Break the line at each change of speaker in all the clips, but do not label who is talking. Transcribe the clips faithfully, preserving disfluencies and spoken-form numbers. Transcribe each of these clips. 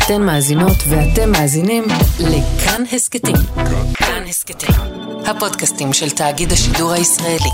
אתן מאזינות ואתם מאזינים לכאן הסקטים. כאן הסקטים, הפודקאסטים של תאגיד השידור הישראלי.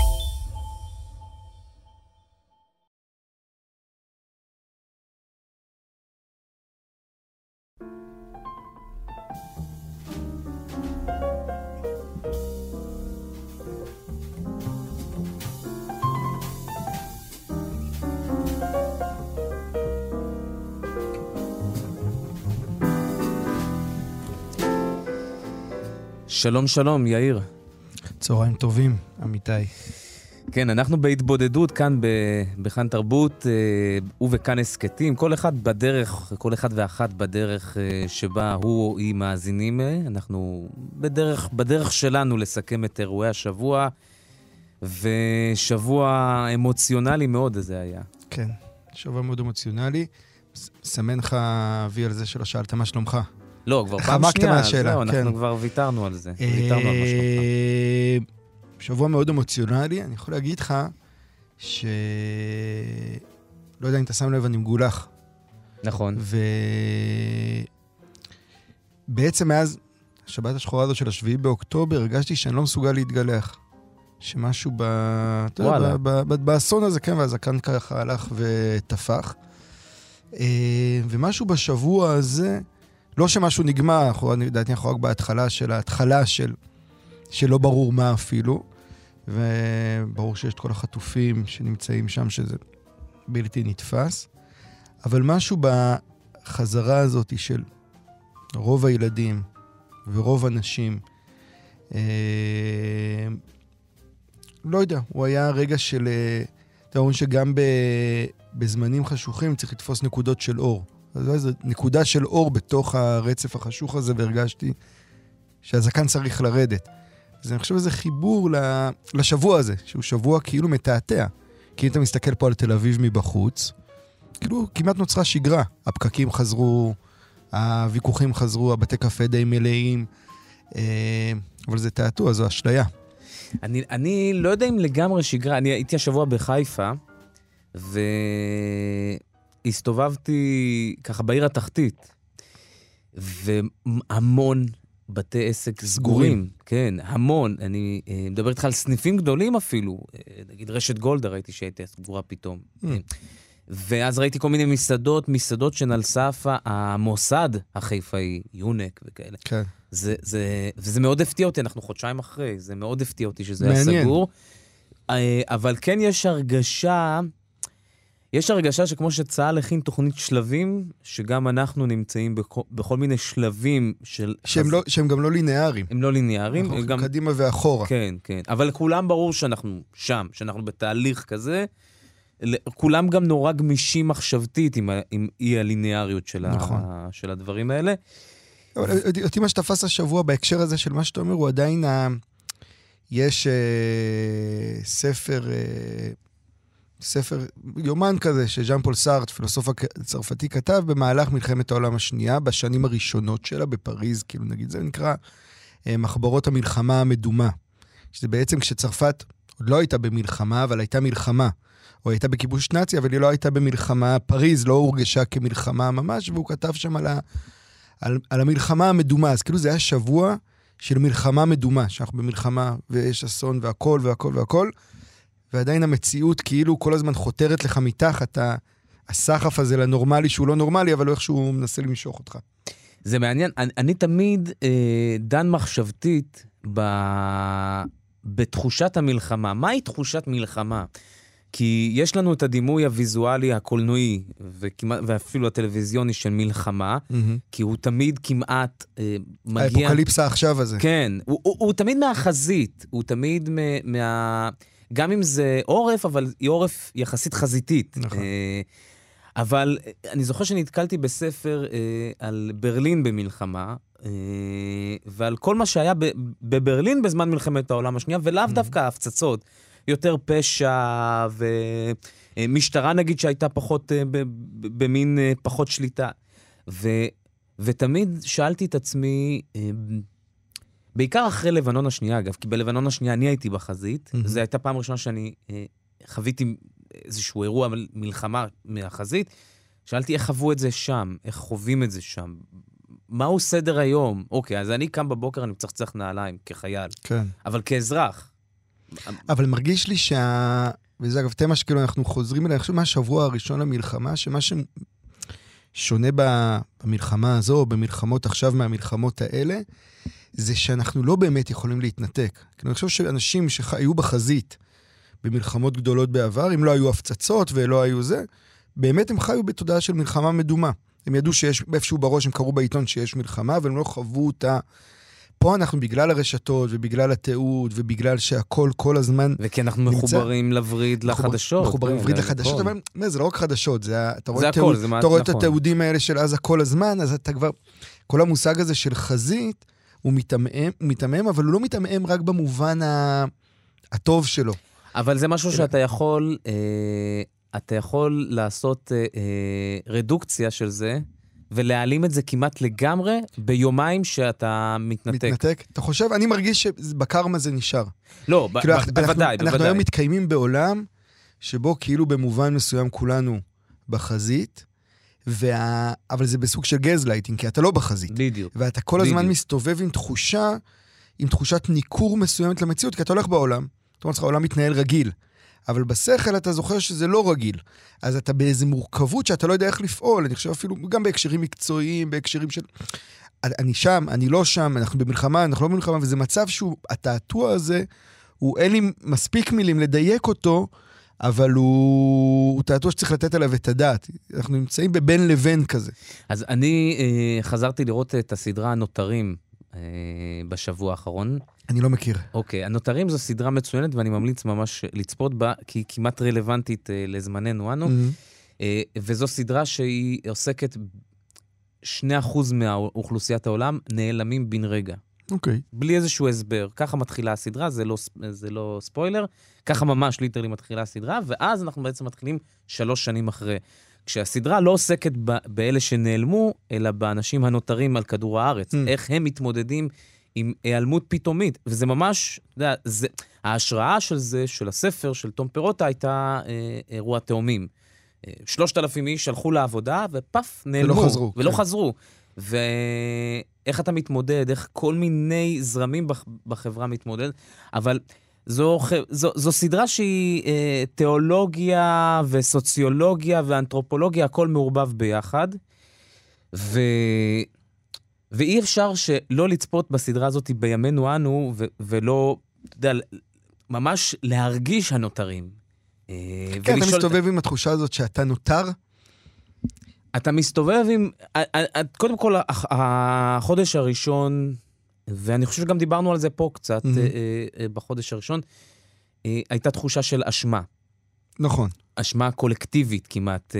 שלום שלום, יאיר.
צהריים טובים, אמיתי.
כן, אנחנו בהתבודדות כאן בכאן תרבות ובכאן הסקטים. כל אחד בדרך, כל אחד ואחת בדרך שבה הוא או היא מאזינים. אנחנו בדרך, בדרך שלנו לסכם את אירועי השבוע, ושבוע אמוציונלי מאוד זה היה.
כן, שבוע מאוד אמוציונלי. סמן לך אבי על זה שלא שאלת מה שלומך.
לא, כבר פעם שנייה, זהו, אנחנו כבר ויתרנו על זה. ויתרנו על מה שלומך.
שבוע מאוד אמוציונלי, אני יכול להגיד לך ש... לא יודע אם אתה שם לב, אני מגולח.
נכון.
ובעצם מאז השבת השחורה הזו של השביעי באוקטובר, הרגשתי שאני לא מסוגל להתגלח. שמשהו ב... וואלה. באסון הזה, כן, והזקן ככה הלך ותפח. ומשהו בשבוע הזה... לא שמשהו נגמר, אני יודעתי אנחנו רק בהתחלה של ההתחלה של, שלא ברור מה אפילו, וברור שיש את כל החטופים שנמצאים שם שזה בלתי נתפס, אבל משהו בחזרה הזאת של רוב הילדים ורוב הנשים, אה, לא יודע, הוא היה רגע של, אתה אומר שגם ב, בזמנים חשוכים צריך לתפוס נקודות של אור. אז זו איזו נקודה של אור בתוך הרצף החשוך הזה, והרגשתי שהזקן צריך לרדת. אז אני חושב שזה חיבור לשבוע הזה, שהוא שבוע כאילו מתעתע. כי אם אתה מסתכל פה על תל אביב מבחוץ, כאילו כמעט נוצרה שגרה. הפקקים חזרו, הוויכוחים חזרו, הבתי קפה די מלאים, אבל זה תעתוע, זו אשליה.
אני, אני לא יודע אם לגמרי שגרה, אני הייתי השבוע בחיפה, ו... הסתובבתי ככה בעיר התחתית, והמון בתי עסק סגורים. כן, המון. אני מדבר איתך על סניפים גדולים אפילו. נגיד רשת גולדה, ראיתי שהייתה סגורה פתאום. ואז ראיתי כל מיני מסעדות, מסעדות שנל סף המוסד החיפאי, יונק וכאלה. כן. זה, זה, וזה מאוד הפתיע אותי, אנחנו חודשיים אחרי, זה מאוד הפתיע אותי שזה היה סגור. אבל כן יש הרגשה... יש הרגשה שכמו שצה"ל הכין תוכנית שלבים, שגם אנחנו נמצאים בכל, בכל מיני שלבים של...
שהם, חז... לא, שהם גם לא ליניאריים.
הם לא ליניאריים.
אנחנו
גם...
קדימה ואחורה.
כן, כן. אבל כולם ברור שאנחנו שם, שאנחנו בתהליך כזה. כולם גם נורא גמישים מחשבתית עם, עם אי הליניאריות של, נכון. ה... של הדברים האלה.
אותי מה שתפס השבוע בהקשר הזה של מה שאתה אומר, הוא עדיין... ה... יש אה, ספר... אה... ספר יומן כזה שז'אן פול סארט, פילוסוף הצרפתי, כתב במהלך מלחמת העולם השנייה, בשנים הראשונות שלה בפריז, כאילו נגיד, זה נקרא אה, מחברות המלחמה המדומה. שזה בעצם כשצרפת עוד לא הייתה במלחמה, אבל הייתה מלחמה. או הייתה בכיבוש נאצי, אבל היא לא הייתה במלחמה. פריז לא הורגשה כמלחמה ממש, והוא כתב שם על, ה, על, על המלחמה המדומה. אז כאילו זה היה שבוע של מלחמה מדומה, שאנחנו במלחמה ויש אסון והכל והכל והכל. ועדיין המציאות כאילו כל הזמן חותרת לך מתחת הסחף הזה לנורמלי שהוא לא נורמלי, אבל לא איך שהוא מנסה למשוך אותך.
זה מעניין. אני, אני תמיד אה, דן מחשבתית ב... בתחושת המלחמה. מהי תחושת מלחמה? כי יש לנו את הדימוי הוויזואלי הקולנועי, וכמעט, ואפילו הטלוויזיוני של מלחמה, mm-hmm. כי הוא תמיד כמעט אה, מגיע...
האפוקליפסה עכשיו הזה.
כן, הוא, הוא, הוא תמיד מהחזית, הוא תמיד מה... מה... גם אם זה עורף, אבל היא עורף יחסית חזיתית. נכון. אבל אני זוכר שנתקלתי בספר על ברלין במלחמה, ועל כל מה שהיה בברלין בזמן מלחמת העולם השנייה, ולאו דווקא ההפצצות. יותר פשע, ומשטרה נגיד שהייתה פחות, במין פחות שליטה. ותמיד שאלתי את עצמי... בעיקר אחרי לבנון השנייה, אגב, כי בלבנון השנייה אני הייתי בחזית, mm-hmm. זו הייתה פעם ראשונה שאני אה, חוויתי איזשהו אירוע מלחמה מהחזית, שאלתי איך חוו את זה שם, איך חווים את זה שם. מהו סדר היום? אוקיי, אז אני קם בבוקר, אני מצחצח נעליים כחייל. כן. אבל כאזרח.
אבל מרגיש לי שה... וזה אגב תמה שכאילו אנחנו חוזרים אליה, אני חושב מהשבוע הראשון למלחמה, שמה ששונה במלחמה הזו, או במלחמות עכשיו מהמלחמות האלה, זה שאנחנו לא באמת יכולים להתנתק. אני חושב שאנשים שהיו בחזית במלחמות גדולות בעבר, אם לא היו הפצצות ולא היו זה, באמת הם חיו בתודעה של מלחמה מדומה. הם ידעו שיש, איפשהו בראש הם קראו בעיתון שיש מלחמה, אבל הם לא חוו אותה. פה אנחנו בגלל הרשתות ובגלל התיעוד ובגלל שהכל כל הזמן
וכי אנחנו נמצא, מחוברים לווריד לחדשות.
מחוברים לווריד לחדשות, אבל זה, זה לא רק חדשות, זה, אתה רואה,
זה
תיעוד,
הכל, זה
אתה רואה
נכון.
את התיעודים האלה של עזה כל הזמן, אז אתה כבר, כל המושג הזה של חזית, הוא מתאמם, הוא מתאמם, אבל הוא לא מתאמם רק במובן הטוב שלו.
אבל זה משהו שאתה יכול, אה, אתה יכול לעשות אה, אה, רדוקציה של זה, ולהעלים את זה כמעט לגמרי ביומיים שאתה מתנתק.
מתנתק? אתה חושב? אני מרגיש שבקרמה זה נשאר.
לא,
כאילו,
בוודאי, בוודאי.
אנחנו היום מתקיימים בעולם שבו כאילו במובן מסוים כולנו בחזית, וה... אבל זה בסוג של גזלייטינג, כי אתה לא בחזית.
בדיוק.
ואתה כל הזמן בדיוק. מסתובב עם תחושה, עם תחושת ניכור מסוימת למציאות, כי אתה הולך בעולם, זאת אומרת, העולם מתנהל רגיל. אבל בשכל אתה זוכר שזה לא רגיל. אז אתה באיזו מורכבות שאתה לא יודע איך לפעול. אני חושב אפילו גם בהקשרים מקצועיים, בהקשרים של... אני שם, אני לא שם, אנחנו במלחמה, אנחנו לא במלחמה, וזה מצב שהוא, התעתוע הזה, הוא אין לי מספיק מילים לדייק אותו, אבל הוא, הוא תעתוע שצריך לתת עליו את הדעת. אנחנו נמצאים בבין לבין כזה.
אז אני אה, חזרתי לראות את הסדרה הנותרים אה, בשבוע האחרון.
אני לא מכיר.
אוקיי, הנותרים זו סדרה מצוינת, ואני ממליץ ממש לצפות בה, כי היא כמעט רלוונטית אה, לזמננו אנו. Mm-hmm. אה, וזו סדרה שהיא עוסקת, שני אחוז מהאוכלוסיית העולם נעלמים בן רגע.
אוקיי.
בלי איזשהו הסבר. ככה מתחילה הסדרה, זה לא, זה לא ספוילר, ככה ממש ליטרלי מתחילה הסדרה, ואז אנחנו בעצם מתחילים שלוש שנים אחרי. כשהסדרה לא עוסקת באלה שנעלמו, אלא באנשים הנותרים על כדור הארץ. Mm. איך הם מתמודדים עם היעלמות פתאומית, וזה ממש, אתה יודע, זה, ההשראה של זה, של הספר, של תום פירוטה, הייתה אה, אירוע תאומים. אה, שלושת אלפים איש הלכו לעבודה, ופף, נעלמו.
ולא חזרו.
ולא
כן.
חזרו. ואיך אתה מתמודד, איך כל מיני זרמים בחברה מתמודד, אבל זו, זו, זו סדרה שהיא אה, תיאולוגיה וסוציולוגיה ואנתרופולוגיה, הכל מעורבב ביחד, ו... ואי אפשר שלא לצפות בסדרה הזאת בימינו אנו, ו- ולא, אתה יודע, ממש להרגיש הנותרים.
כן, ולשאול... אתה מסתובב עם התחושה הזאת שאתה נותר?
אתה מסתובב עם... קודם כל, החודש הראשון, ואני חושב שגם דיברנו על זה פה קצת, mm-hmm. בחודש הראשון, הייתה תחושה של אשמה.
נכון.
אשמה קולקטיבית כמעט.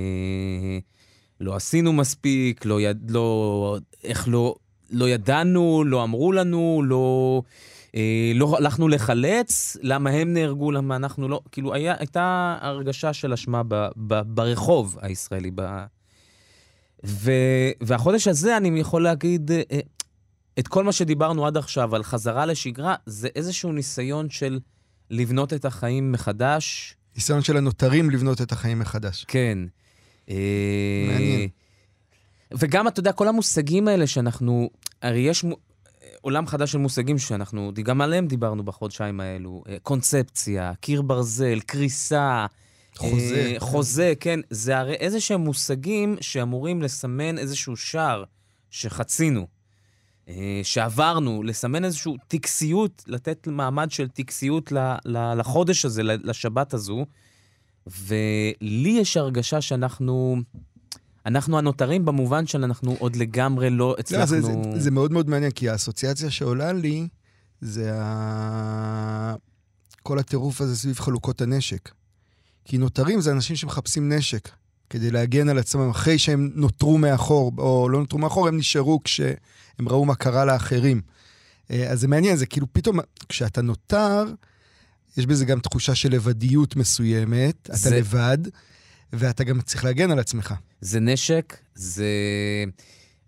לא עשינו מספיק, לא, יד, לא, איך לא, לא ידענו, לא אמרו לנו, לא, אה, לא הלכנו לחלץ, למה הם נהרגו, למה אנחנו לא, כאילו היה, הייתה הרגשה של אשמה ב, ב, ברחוב הישראלי. ב, ו, והחודש הזה אני יכול להגיד, אה, את כל מה שדיברנו עד עכשיו על חזרה לשגרה, זה איזשהו ניסיון של לבנות את החיים מחדש.
ניסיון של הנותרים לבנות את החיים מחדש.
כן.
מעניין.
וגם, אתה יודע, כל המושגים האלה שאנחנו, הרי יש עולם חדש של מושגים שאנחנו, גם עליהם דיברנו בחודשיים האלו, קונספציה, קיר ברזל, קריסה,
חוזה.
חוזה, כן, זה הרי איזה שהם מושגים שאמורים לסמן איזשהו שער שחצינו, שעברנו, לסמן איזשהו טקסיות, לתת מעמד של טקסיות לחודש הזה, לשבת הזו, ולי יש הרגשה שאנחנו, אנחנו הנותרים במובן שאנחנו עוד לגמרי לא הצלחנו... לא,
זה, זה, זה מאוד מאוד מעניין, כי האסוציאציה שעולה לי, זה ה... כל הטירוף הזה סביב חלוקות הנשק. כי נותרים זה אנשים שמחפשים נשק, כדי להגן על עצמם, אחרי שהם נותרו מאחור, או לא נותרו מאחור, הם נשארו כשהם ראו מה קרה לאחרים. אז זה מעניין, זה כאילו פתאום, כשאתה נותר... יש בזה גם תחושה של לבדיות מסוימת, זה... אתה לבד, ואתה גם צריך להגן על עצמך.
זה נשק, זה...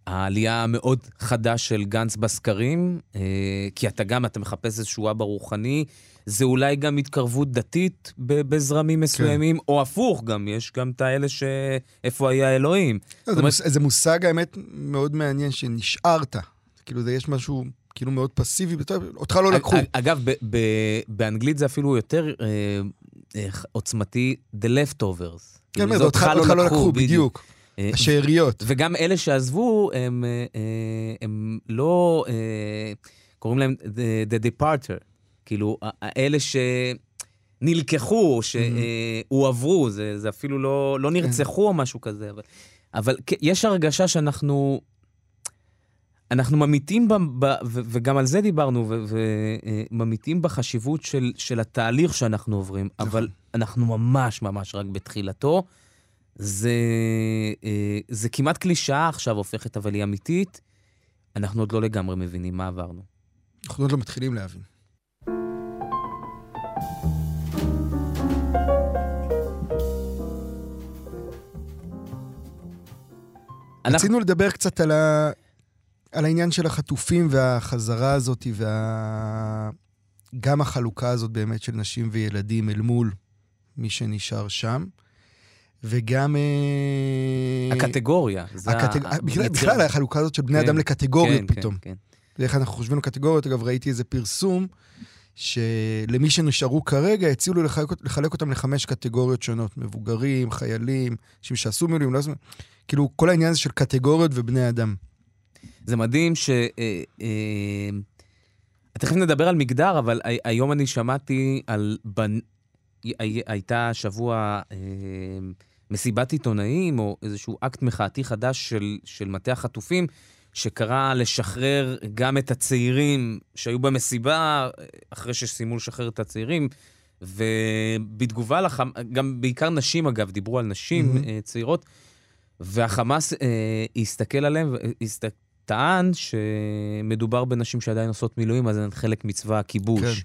העלייה המאוד חדה של גנץ בסקרים, כי אתה גם, אתה מחפש איזשהו אבא רוחני, זה אולי גם התקרבות דתית בזרמים מסוימים, כן. או הפוך גם, יש גם את האלה שאיפה היה אלוהים.
לא, זה, אומרת... מוס, זה מושג האמת מאוד מעניין שנשארת. כאילו זה יש משהו כאילו מאוד פסיבי, אותך לא לקחו.
אגב, ב- ב- באנגלית זה אפילו יותר אה, אה, עוצמתי, the leftovers.
כן, זה אותך לא, לא לקחו, בדיוק. השאריות.
וגם אלה שעזבו, הם, הם לא, קוראים להם the, the departure. כאילו, אלה שנלקחו, שהועברו, זה, זה אפילו לא, לא נרצחו או משהו כזה. אבל, אבל יש הרגשה שאנחנו, אנחנו ממיתים, ב, ב, וגם על זה דיברנו, וממיתים בחשיבות של, של התהליך שאנחנו עוברים, אבל אנחנו ממש ממש רק בתחילתו. זה, זה כמעט קלישאה עכשיו הופכת, אבל היא אמיתית. אנחנו עוד לא לגמרי מבינים מה עברנו.
אנחנו עוד לא מתחילים להבין. אנחנו... רצינו לדבר קצת על, ה... על העניין של החטופים והחזרה הזאת, וגם החלוקה הזאת באמת של נשים וילדים אל מול מי שנשאר שם. וגם...
הקטגוריה.
בכלל, החלוקה הזאת של בני אדם לקטגוריות פתאום. ואיך אנחנו חושבים על קטגוריות, אגב, ראיתי איזה פרסום, שלמי שנשארו כרגע, הציעו לחלק אותם לחמש קטגוריות שונות, מבוגרים, חיילים, אנשים שעשו מילואים, לא עשו... כאילו, כל העניין הזה של קטגוריות ובני אדם.
זה מדהים ש... תכף נדבר על מגדר, אבל היום אני שמעתי על... הייתה שבוע מסיבת עיתונאים, או איזשהו אקט מחאתי חדש של, של מטה החטופים, שקרא לשחרר גם את הצעירים שהיו במסיבה, אחרי שסיימו לשחרר את הצעירים, ובתגובה לחם... גם בעיקר נשים אגב, דיברו על נשים mm-hmm. צעירות, והחמאס אה, הסתכל עליהם, טען שמדובר בנשים שעדיין עושות מילואים, אז הן חלק מצבא הכיבוש. כן.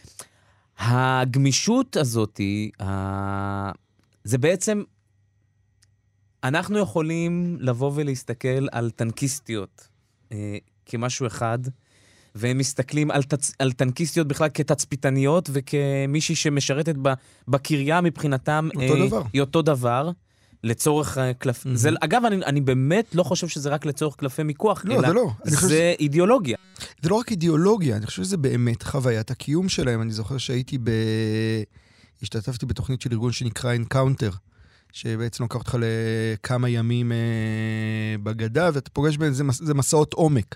הגמישות הזאת, ה... זה בעצם, אנחנו יכולים לבוא ולהסתכל על טנקיסטיות אה, כמשהו אחד, והם מסתכלים על, תצ... על טנקיסטיות בכלל כתצפיתניות, וכמישהי שמשרתת ב... בקריה מבחינתם,
אותו אה, דבר.
היא אותו דבר, לצורך קלף... Mm-hmm. זה, אגב, אני, אני באמת לא חושב שזה רק לצורך קלפי מיקוח,
לא,
אלא
זה, לא.
זה
שזה...
אידיאולוגיה.
זה לא רק אידיאולוגיה, אני חושב שזה באמת חוויית הקיום שלהם. אני זוכר שהייתי ב... השתתפתי בתוכנית של ארגון שנקרא Encounter, שבעצם לוקח אותך לכמה ימים אה, בגדה, ואתה פוגש בין זה, זה מסעות עומק.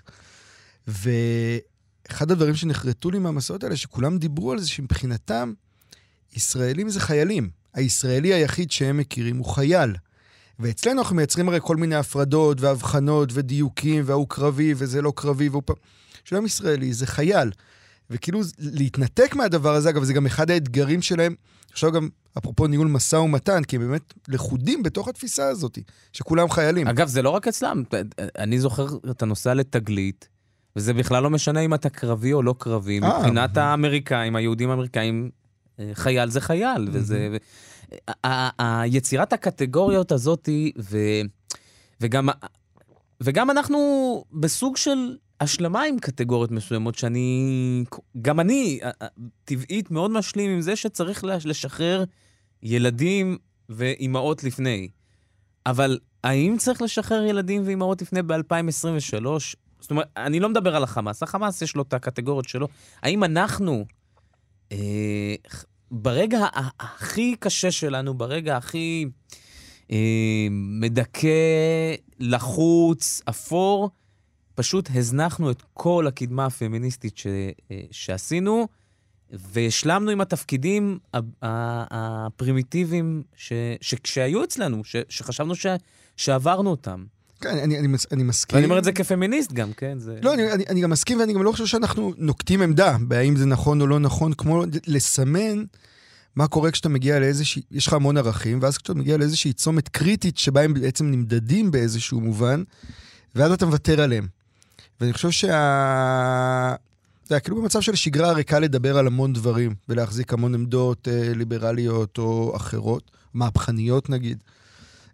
ואחד הדברים שנחרטו לי מהמסעות האלה, שכולם דיברו על זה, שמבחינתם, ישראלים זה חיילים. הישראלי היחיד שהם מכירים הוא חייל. ואצלנו אנחנו מייצרים הרי כל מיני הפרדות והבחנות ודיוקים, והוא קרבי וזה לא קרבי, והוא... שלום ישראלי זה חייל. וכאילו להתנתק מהדבר הזה, אגב, זה גם אחד האתגרים שלהם, עכשיו גם, אפרופו ניהול מסע ומתן, כי הם באמת לחודים בתוך התפיסה הזאת, שכולם חיילים.
אגב, זה לא רק אצלם, אני זוכר, אתה נוסע לתגלית, וזה בכלל לא משנה אם אתה קרבי או לא קרבי, מבחינת האמריקאים, היהודים האמריקאים, חייל זה חייל, וזה... היצירת הקטגוריות הזאת, וגם, וגם אנחנו בסוג של השלמה עם קטגוריות מסוימות, שאני, גם אני, טבעית מאוד משלים עם זה שצריך לשחרר ילדים ואימהות לפני. אבל האם צריך לשחרר ילדים ואימהות לפני ב-אלפיים עשרים ושלוש? זאת אומרת, אני לא מדבר על החמאס, החמאס יש לו את הקטגוריות שלו. האם אנחנו... אה, ברגע הכי קשה שלנו, ברגע הכי אה, מדכא, לחוץ, אפור, פשוט הזנחנו את כל הקדמה הפמיניסטית ש, אה, שעשינו, והשלמנו עם התפקידים הפרימיטיביים ש, שכשהיו אצלנו, ש, שחשבנו ש, שעברנו אותם.
כן, אני, אני, אני מסכים.
ואני אומר את זה כפמיניסט גם, כן? זה...
לא, אני, אני, אני גם מסכים, ואני גם לא חושב שאנחנו נוקטים עמדה, בהאם זה נכון או לא נכון, כמו לסמן מה קורה כשאתה מגיע לאיזושהי, יש לך המון ערכים, ואז כשאתה מגיע לאיזושהי צומת קריטית, שבה הם בעצם נמדדים באיזשהו מובן, ואז אתה מוותר עליהם. ואני חושב שה... זה היה כאילו במצב של שגרה ריקה לדבר על המון דברים, ולהחזיק המון עמדות אה, ליברליות או אחרות, מהפכניות נגיד.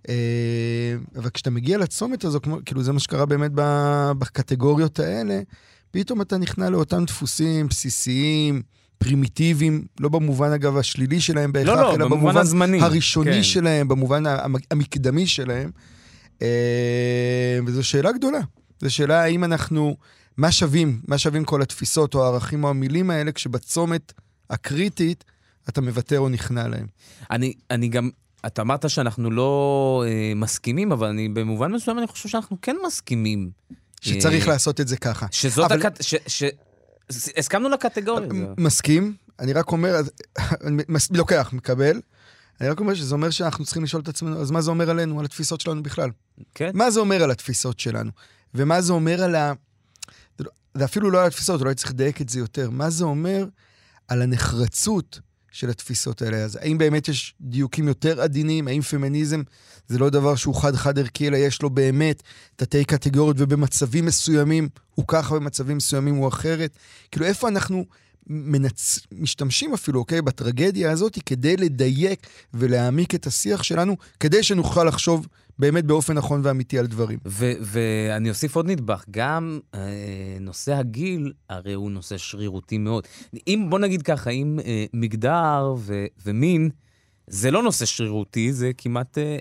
אבל כשאתה מגיע לצומת הזו, כאילו זה מה שקרה באמת בקטגוריות האלה, פתאום אתה נכנע לאותם דפוסים בסיסיים, פרימיטיביים, לא במובן אגב השלילי שלהם בהכרח,
לא, לא,
אלא
במובן
במובן
הזמני.
הראשוני
כן.
שלהם, במובן המקדמי שלהם. וזו שאלה גדולה. זו שאלה האם אנחנו, מה שווים, מה שווים כל התפיסות או הערכים או המילים האלה, כשבצומת הקריטית אתה מוותר או נכנע להם.
אני, אני גם, אתה אמרת שאנחנו לא אה, מסכימים, אבל אני במובן מסוים אני חושב שאנחנו כן מסכימים.
שצריך
אה,
לעשות את זה ככה.
שזאת
אבל...
הקט... ש... ש... הסכמנו לקטגוריה.
מסכים, אני רק אומר, לוקח, מקבל, אני רק אומר שזה אומר שאנחנו צריכים לשאול את עצמנו, אז מה זה אומר עלינו, על התפיסות שלנו בכלל?
כן.
מה זה אומר על התפיסות שלנו? ומה זה אומר על ה... זה אפילו לא על התפיסות, אולי צריך לדייק את זה יותר. מה זה אומר על הנחרצות של התפיסות האלה? אז האם באמת יש דיוקים יותר עדינים? האם פמיניזם זה לא דבר שהוא חד-חד ערכי, אלא יש לו באמת תתי קטגוריות, ובמצבים מסוימים הוא ככה, במצבים מסוימים הוא אחרת? כאילו, איפה אנחנו מנצ... משתמשים אפילו, אוקיי, בטרגדיה הזאת, כדי לדייק ולהעמיק את השיח שלנו, כדי שנוכל לחשוב באמת באופן נכון ואמיתי על דברים.
ו- ואני אוסיף עוד נדבך, גם אה, נושא הגיל, הרי הוא נושא שרירותי מאוד. אם, בוא נגיד ככה, אם אה, מגדר ו- ומין, זה לא נושא שרירותי, זה כמעט, אה, אה,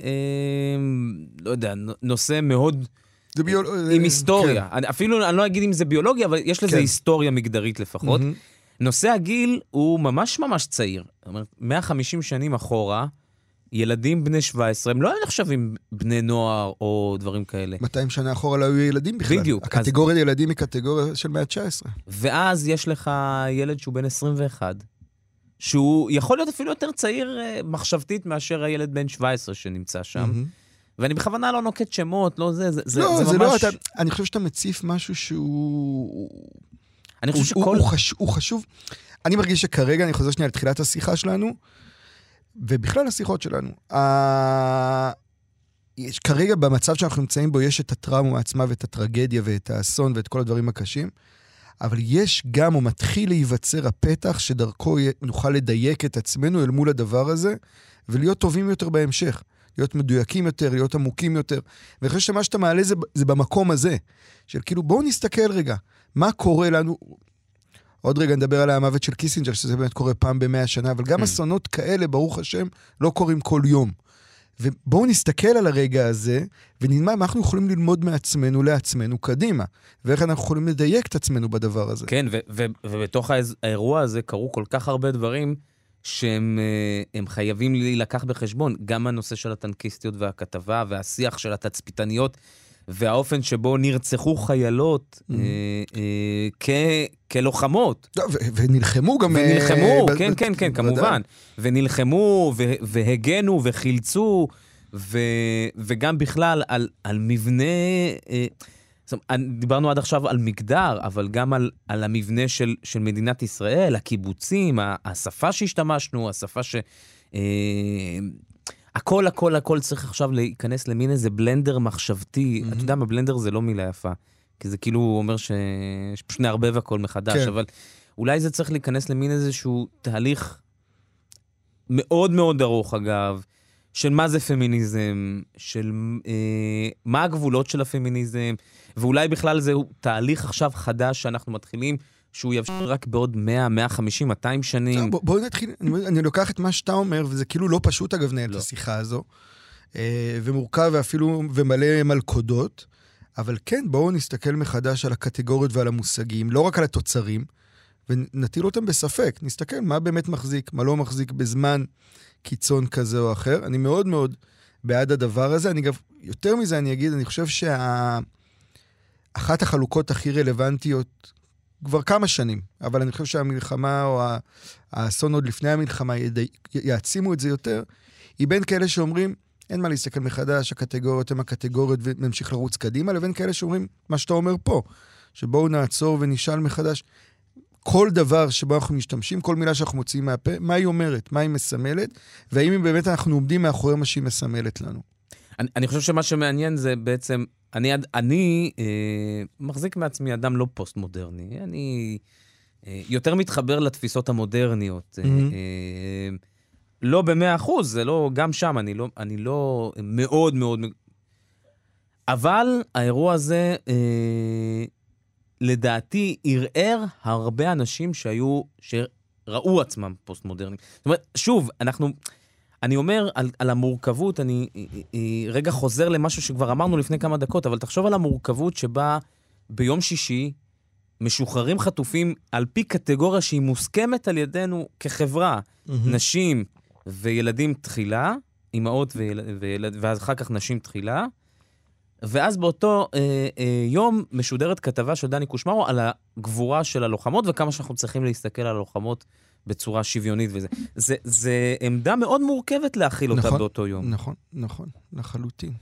לא יודע, נושא מאוד...
זה ביול...
עם היסטוריה. כן. אני, אפילו, אני לא אגיד אם זה ביולוגיה, אבל יש לזה כן. היסטוריה מגדרית לפחות. Mm-hmm. נושא הגיל הוא ממש ממש צעיר. זאת אומרת, מאה וחמישים שנים אחורה, ילדים בני שבע עשרה, הם לא נחשבים בני נוער או דברים כאלה.
מאתיים שנה אחורה לא היו ילדים בכלל.
בדיוק.
הקטגוריה
אז...
ילדים היא קטגוריה של מאה ה-תשע עשרה.
ואז יש לך ילד שהוא בן עשרים ואחת, שהוא יכול להיות אפילו יותר צעיר מחשבתית מאשר הילד בן שבע עשרה שנמצא שם. Mm-hmm. ואני בכוונה לא נוקט שמות, לא זה, זה,
לא,
זה,
זה
ממש...
לא, אתה, אני חושב שאתה מציף משהו שהוא...
אני חושב
הוא,
שכל...
הוא, חשוב, הוא חשוב. אני מרגיש שכרגע, אני חוזר שנייה לתחילת השיחה שלנו, ובכלל השיחות שלנו. ה... יש, כרגע במצב שאנחנו נמצאים בו, יש את הטראומה עצמה ואת הטרגדיה ואת האסון ואת כל הדברים הקשים, אבל יש גם, הוא מתחיל להיווצר הפתח שדרכו נוכל לדייק את עצמנו אל מול הדבר הזה, ולהיות טובים יותר בהמשך. להיות מדויקים יותר, להיות עמוקים יותר. ואני חושב שמה שאתה מעלה זה, זה במקום הזה, של כאילו בואו נסתכל רגע, מה קורה לנו, עוד רגע נדבר על המוות של קיסינג'ר, שזה באמת קורה פעם במאה שנה, אבל גם אסונות כאלה, ברוך השם, לא קורים כל יום. ובואו נסתכל על הרגע הזה, ונלמד מה אנחנו יכולים ללמוד מעצמנו לעצמנו קדימה, ואיך אנחנו יכולים לדייק את עצמנו בדבר הזה.
כן, ו- ו- ובתוך האירוע הזה קרו כל כך הרבה דברים, שהם הם חייבים להילקח בחשבון, גם הנושא של הטנקיסטיות והכתבה, והשיח של התצפיתניות, והאופן שבו נרצחו חיילות mm-hmm. אה, אה, כ- כלוחמות.
לא, ו- ונלחמו גם...
ונלחמו,
אה,
כן,
ב-
כן, כן,
ב-
כמובן. ונלחמו, ו- והגנו, וחילצו, ו- וגם בכלל על, על מבנה... אה, דיברנו עד עכשיו על מגדר, אבל גם על, על המבנה של, של מדינת ישראל, הקיבוצים, השפה שהשתמשנו, השפה ש... אה, הכל, הכל, הכל צריך עכשיו להיכנס למין איזה בלנדר מחשבתי. Mm-hmm. אתה יודע מה, בלנדר זה לא מילה יפה, כי זה כאילו אומר שפשוט נערבב הכל מחדש, כן. אבל אולי זה צריך להיכנס למין איזשהו תהליך מאוד מאוד ארוך, אגב, של מה זה פמיניזם, של אה, מה הגבולות של הפמיניזם, ואולי בכלל זהו תהליך עכשיו חדש שאנחנו מתחילים, שהוא יבשר רק בעוד מאה, מאה וחמישים, מאתיים שנים.
בואו בוא נתחיל, אני, אני לוקח את מה שאתה אומר, וזה כאילו לא פשוט אגב נהל לא. את השיחה הזו, אה, ומורכב ואפילו ומלא מלכודות, אבל כן, בואו נסתכל מחדש על הקטגוריות ועל המושגים, לא רק על התוצרים, ונטיל אותם בספק, נסתכל מה באמת מחזיק, מה לא מחזיק בזמן קיצון כזה או אחר. אני מאוד מאוד בעד הדבר הזה. אני גם, יותר מזה אני אגיד, אני חושב שאחת החלוקות הכי רלוונטיות, כבר כמה שנים, אבל אני חושב שהמלחמה או האסון עוד לפני המלחמה יעצימו את זה יותר, היא בין כאלה שאומרים, אין מה להסתכל מחדש, הקטגוריות הן הקטגוריות ונמשיך לרוץ קדימה, לבין כאלה שאומרים, מה שאתה אומר פה, שבואו נעצור ונשאל מחדש, כל דבר שבו אנחנו משתמשים, כל מילה שאנחנו מוציאים מהפה, מה היא אומרת, מה היא מסמלת, והאם באמת אנחנו עומדים מאחורי מה שהיא מסמלת לנו.
אני, אני חושב שמה שמעניין זה בעצם, אני, אני אה, מחזיק מעצמי אדם לא פוסט-מודרני, אני אה, יותר מתחבר לתפיסות המודרניות. Mm-hmm. אה, לא במאה אחוז, זה לא, גם שם, אני לא, אני לא מאוד מאוד... אבל האירוע הזה, אה, לדעתי, ערער הרבה אנשים שהיו, שראו עצמם פוסט-מודרנים. זאת אומרת, שוב, אנחנו... אני אומר על, על המורכבות, אני רגע חוזר למשהו שכבר אמרנו לפני כמה דקות, אבל תחשוב על המורכבות שבה ביום שישי משוחררים חטופים על פי קטגוריה שהיא מוסכמת על ידינו כחברה, mm-hmm. נשים וילדים תחילה, אמהות וילד, וילד, ואז אחר כך נשים תחילה, ואז באותו אה, אה, יום משודרת כתבה של דני קושמרו על הגבורה של הלוחמות, וכמה שאנחנו צריכים להסתכל על הלוחמות בצורה שוויונית וזה. זה, זה עמדה מאוד מורכבת להכיל אותה
נכון,
באותו יום.
נכון, נכון, לחלוטין.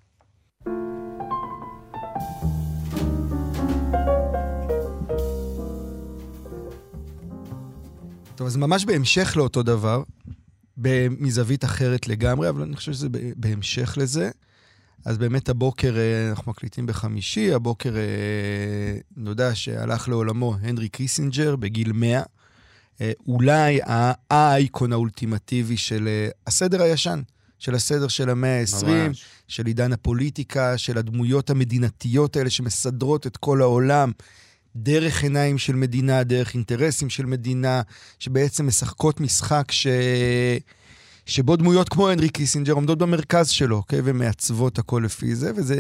טוב, אז ממש בהמשך לאותו דבר, מזווית אחרת לגמרי, אבל אני חושב שזה בהמשך לזה. אז באמת הבוקר, אנחנו מקליטים בחמישי, הבוקר נודע שהלך לעולמו הנרי קיסינג'ר בגיל מאה, אולי האייקון האולטימטיבי של הסדר הישן, של הסדר של המאה ה-עשרים, של עידן הפוליטיקה, של הדמויות המדינתיות האלה שמסדרות את כל העולם, דרך עיניים של מדינה, דרך אינטרסים של מדינה, שבעצם משחקות משחק ש... שבו דמויות כמו הנרי קיסינג'ר עומדות במרכז שלו, okay? ומעצבות הכל לפי זה, וזה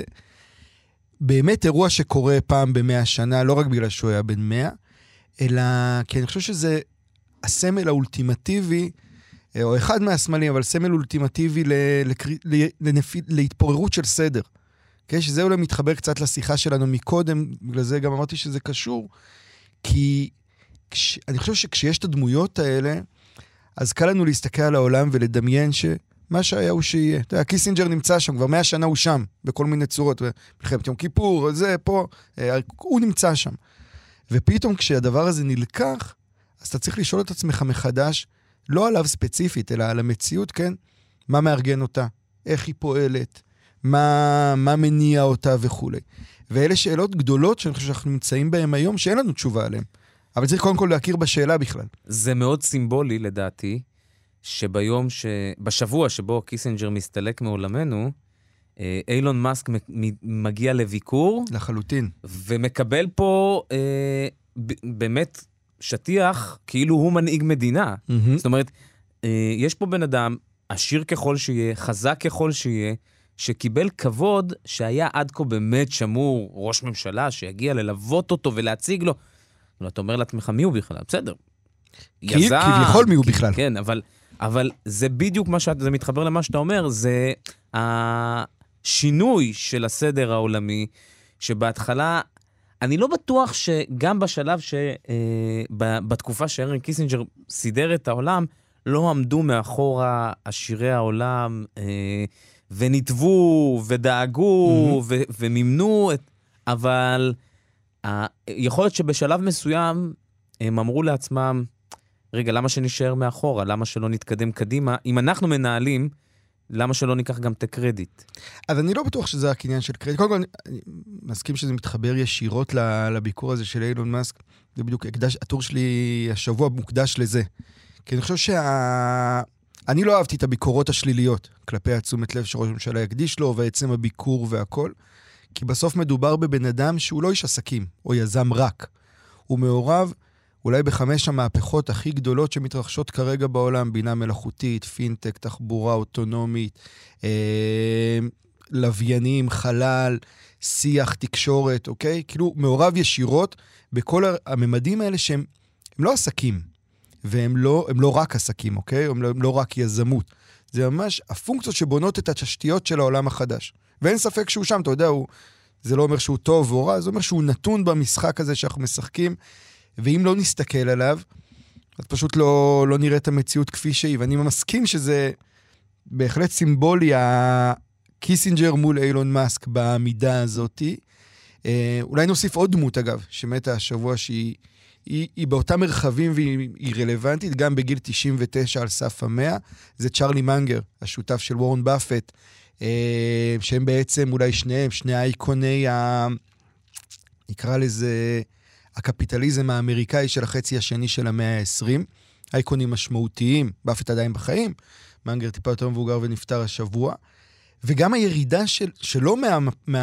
באמת אירוע שקורה פעם במאה שנה, לא רק בגלל שהוא היה בן מאה, אלא כי אני חושב שזה הסמל האולטימטיבי, או אחד מהסמלים, אבל סמל אולטימטיבי לקר... לנפ... להתפוררות של סדר. Okay? שזה אולי מתחבר קצת לשיחה שלנו מקודם, בגלל זה גם אמרתי שזה קשור, כי כש... אני חושב שכשיש את הדמויות האלה, אז קל לנו להסתכל על העולם ולדמיין שמה שהיה הוא שיהיה. אתה יודע, קיסינג'ר נמצא שם, כבר מאה שנה הוא שם, בכל מיני צורות, במלחמת יום כיפור, זה, פה, הוא נמצא שם. ופתאום כשהדבר הזה נלקח, אז אתה צריך לשאול את עצמך מחדש, לא עליו ספציפית, אלא על המציאות, כן? מה מארגן אותה? איך היא פועלת? מה, מה מניע אותה וכו'. ואלה שאלות גדולות שאני חושב שאנחנו נמצאים בהן היום, שאין לנו תשובה עליהן. אבל צריך קודם כל להכיר בשאלה בכלל.
זה מאוד סימבולי, לדעתי, שביום ש... בשבוע שבו קיסינג'ר מסתלק מעולמנו, אילון מאסק מגיע לביקור.
לחלוטין.
ומקבל פה אה, ב- באמת שטיח, כאילו הוא מנהיג מדינה. Mm-hmm. זאת אומרת, אה, יש פה בן אדם, עשיר ככל שיהיה, חזק ככל שיהיה, שקיבל כבוד שהיה עד כה באמת שמור ראש ממשלה, שיגיע ללוות אותו ולהציג לו. אתה אומר לעצמך, מי הוא בכלל? בסדר.
יזם. כביכול מי הוא בכלל.
כן, אבל, אבל זה בדיוק מה שזה מתחבר למה שאתה אומר, זה השינוי של הסדר העולמי, שבהתחלה, אני לא בטוח שגם בשלב שבתקופה שהנרי קיסינג'ר סידר את העולם, לא עמדו מאחורה עשירי העולם, ונתבו ודאגו ו- ומימנו, את, אבל... יכול להיות שבשלב מסוים הם אמרו לעצמם, רגע, למה שנשאר מאחורה? למה שלא נתקדם קדימה? אם אנחנו מנהלים, למה שלא ניקח גם את הקרדיט?
אז אני לא בטוח שזה רק עניין של קרדיט. קודם כל, אני מסכים שזה מתחבר ישירות לביקור הזה של אילון מאסק. זה בדיוק, הטור שלי השבוע מוקדש לזה. כי אני חושב שה... אני לא אהבתי את הביקורות השליליות כלפי התשומת לב שראש הממשלה יקדיש לו, ועצם הביקור והכל. כי בסוף מדובר בבן אדם שהוא לא איש עסקים, או יזם רק. הוא מעורב אולי בחמש המהפכות הכי גדולות שמתרחשות כרגע בעולם, בינה מלאכותית, פינטק, תחבורה אוטונומית, אה, לוויינים, חלל, שיח, תקשורת, אוקיי? כאילו מעורב ישירות בכל הממדים האלה שהם הם לא עסקים, והם לא, הם לא רק עסקים, אוקיי? הם לא, הם לא רק יזמות. זה ממש הפונקציות שבונות את התשתיות של העולם החדש. ואין ספק שהוא שם, אתה יודע, הוא, זה לא אומר שהוא טוב או רע, זה אומר שהוא נתון במשחק הזה שאנחנו משחקים, ואם לא נסתכל עליו, אז פשוט לא, לא נראה את המציאות כפי שהיא, ואני מסכים שזה בהחלט סימבולי, הקיסינג'ר מול אילון מאסק בעמידה הזאת. אה, אולי נוסיף עוד דמות, אגב, שמתה השבוע שהיא היא, היא באותם מרחבים והיא רלוונטית, גם בגיל תשעים ותשע על סף המאה, זה צ'רלי מנגר, השותף של וורן באפט, שהם בעצם אולי שניהם, שני האייקוני, ה... נקרא לזה, הקפיטליזם האמריקאי של החצי השני של המאה ה-עשרים. אייקונים משמעותיים, באפט עדיין בחיים, מנגר טיפה יותר מבוגר ונפטר השבוע, וגם הירידה של, שלא מה,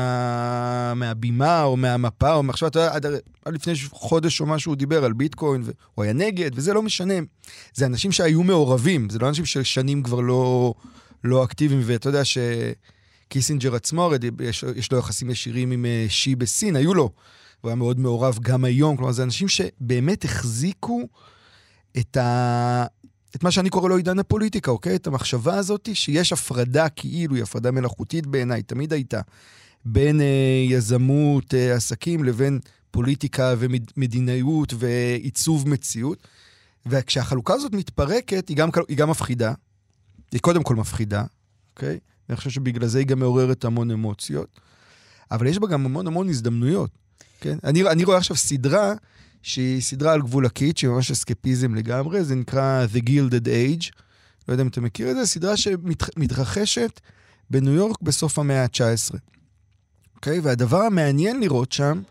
מה, מהבימה או מהמפה או מחשבה, אתה יודע, עד, עד לפני חודש או משהו הוא דיבר על ביטקוין, והוא היה נגד, וזה לא משנה. זה אנשים שהיו מעורבים, זה לא אנשים ששנים כבר לא, לא אקטיביים, ואתה יודע שקיסינג'ר עצמו, יש, יש לו יחסים ישירים עם שי בסין, היו לו, הוא היה מאוד מעורב גם היום, כלומר, זה אנשים שבאמת החזיקו את ה... את מה שאני קורא לו עידן הפוליטיקה, אוקיי? את המחשבה הזאת שיש הפרדה כאילו, היא הפרדה מלאכותית בעיניי, תמיד הייתה, בין אה, יזמות, אה, עסקים, לבין פוליטיקה ומדיניות ועיצוב מציאות. וכשהחלוקה הזאת מתפרקת, היא גם, היא גם מפחידה. היא קודם כל מפחידה, אוקיי? אני חושב שבגלל זה היא גם מעוררת המון אמוציות. אבל יש בה גם המון המון הזדמנויות, כן? אני, אני רואה עכשיו סדרה, שהיא סדרה על גבול הקיט, שהיא ממש אסקפיזם לגמרי, זה נקרא The Gilded Age, לא יודע אם אתה מכיר את זה, סדרה שמתרחשת בניו יורק בסוף המאה ה-תשע עשרה. אוקיי? והדבר המעניין לראות שם,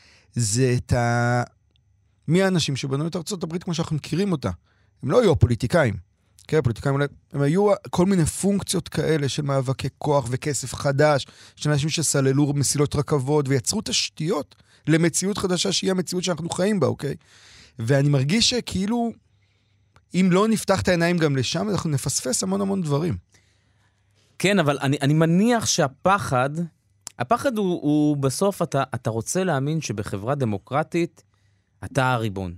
זה את ה... מי האנשים שבנו את ארצות הברית כמו שאנחנו מכירים אותה. הם לא היו הפוליטיקאים. אוקיי? הפוליטיקאים, הם היו כל מיני פונקציות כאלה של מאבקי כוח וכסף חדש, של אנשים שסללו מסילות רכבות ויצרו תשתיות למציאות חדשה שהיא המציאות שאנחנו חיים בה, אוקיי? ואני מרגיש שכאילו, אם לא נפתח את העיניים גם לשם, אנחנו נפספס המון המון דברים.
כן, אבל אני, אני מניח שהפחד, הפחד הוא, הוא בסוף, אתה, אתה רוצה להאמין שבחברה דמוקרטית, אתה הריבון.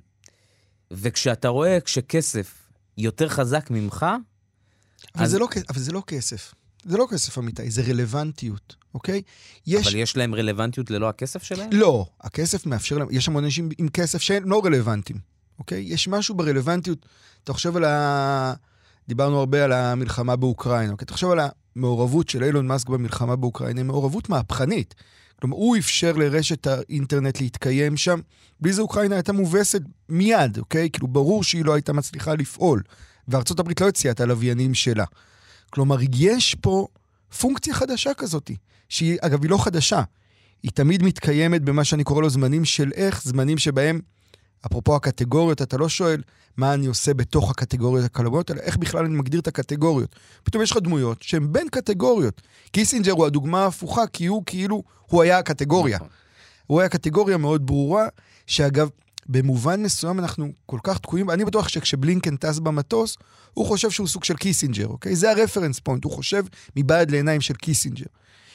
וכשאתה רואה, כשכסף יותר חזק ממך,
אבל,
אז...
זה, לא, אבל זה לא כסף. זה לא כסף אמיתי, זה רלוונטיות, אוקיי?
יש... אבל יש להם רלוונטיות ללא הכסף שלהם?
לא, הכסף מאפשר להם, יש שם אנשים עם כסף שהם לא רלוונטיים, אוקיי? יש משהו ברלוונטיות, אתה חושב על ה... דיברנו הרבה על המלחמה באוקראינה, אוקיי? אתה חושב על המעורבות של אילון מאסק במלחמה באוקראינה, היא מעורבות מהפכנית. כלומר, הוא אפשר לרשת האינטרנט להתקיים שם, בלי זה אוקראינה הייתה מובסת מיד, אוקיי? כאילו ברור שהיא לא הייתה מצליחה לפעול, וארצות הברית לא הציעה את הלוויינים שלה. כלומר, יש פה פונקציה חדשה כזאת, שהיא, אגב, היא לא חדשה. היא תמיד מתקיימת במה שאני קורא לו זמנים של איך, זמנים שבהם, אפרופו הקטגוריות, אתה לא שואל מה אני עושה בתוך הקטגוריות הקלמות, אלא איך בכלל אני מגדיר את הקטגוריות. פתאום יש לך דמויות שהן בין קטגוריות. קיסינג'ר הוא הדוגמה ההפוכה, כי הוא כאילו, הוא היה הקטגוריה. הוא היה קטגוריה מאוד ברורה, שאגב, במובן מסוים אנחנו כל כך תקועים, אני בטוח שכשבלינקן טס במטוס, הוא חושב שהוא סוג של קיסינג'ר, אוקיי? זה הרפרנס פוינט, הוא חושב מבעד לעיניים של קיסינג'ר.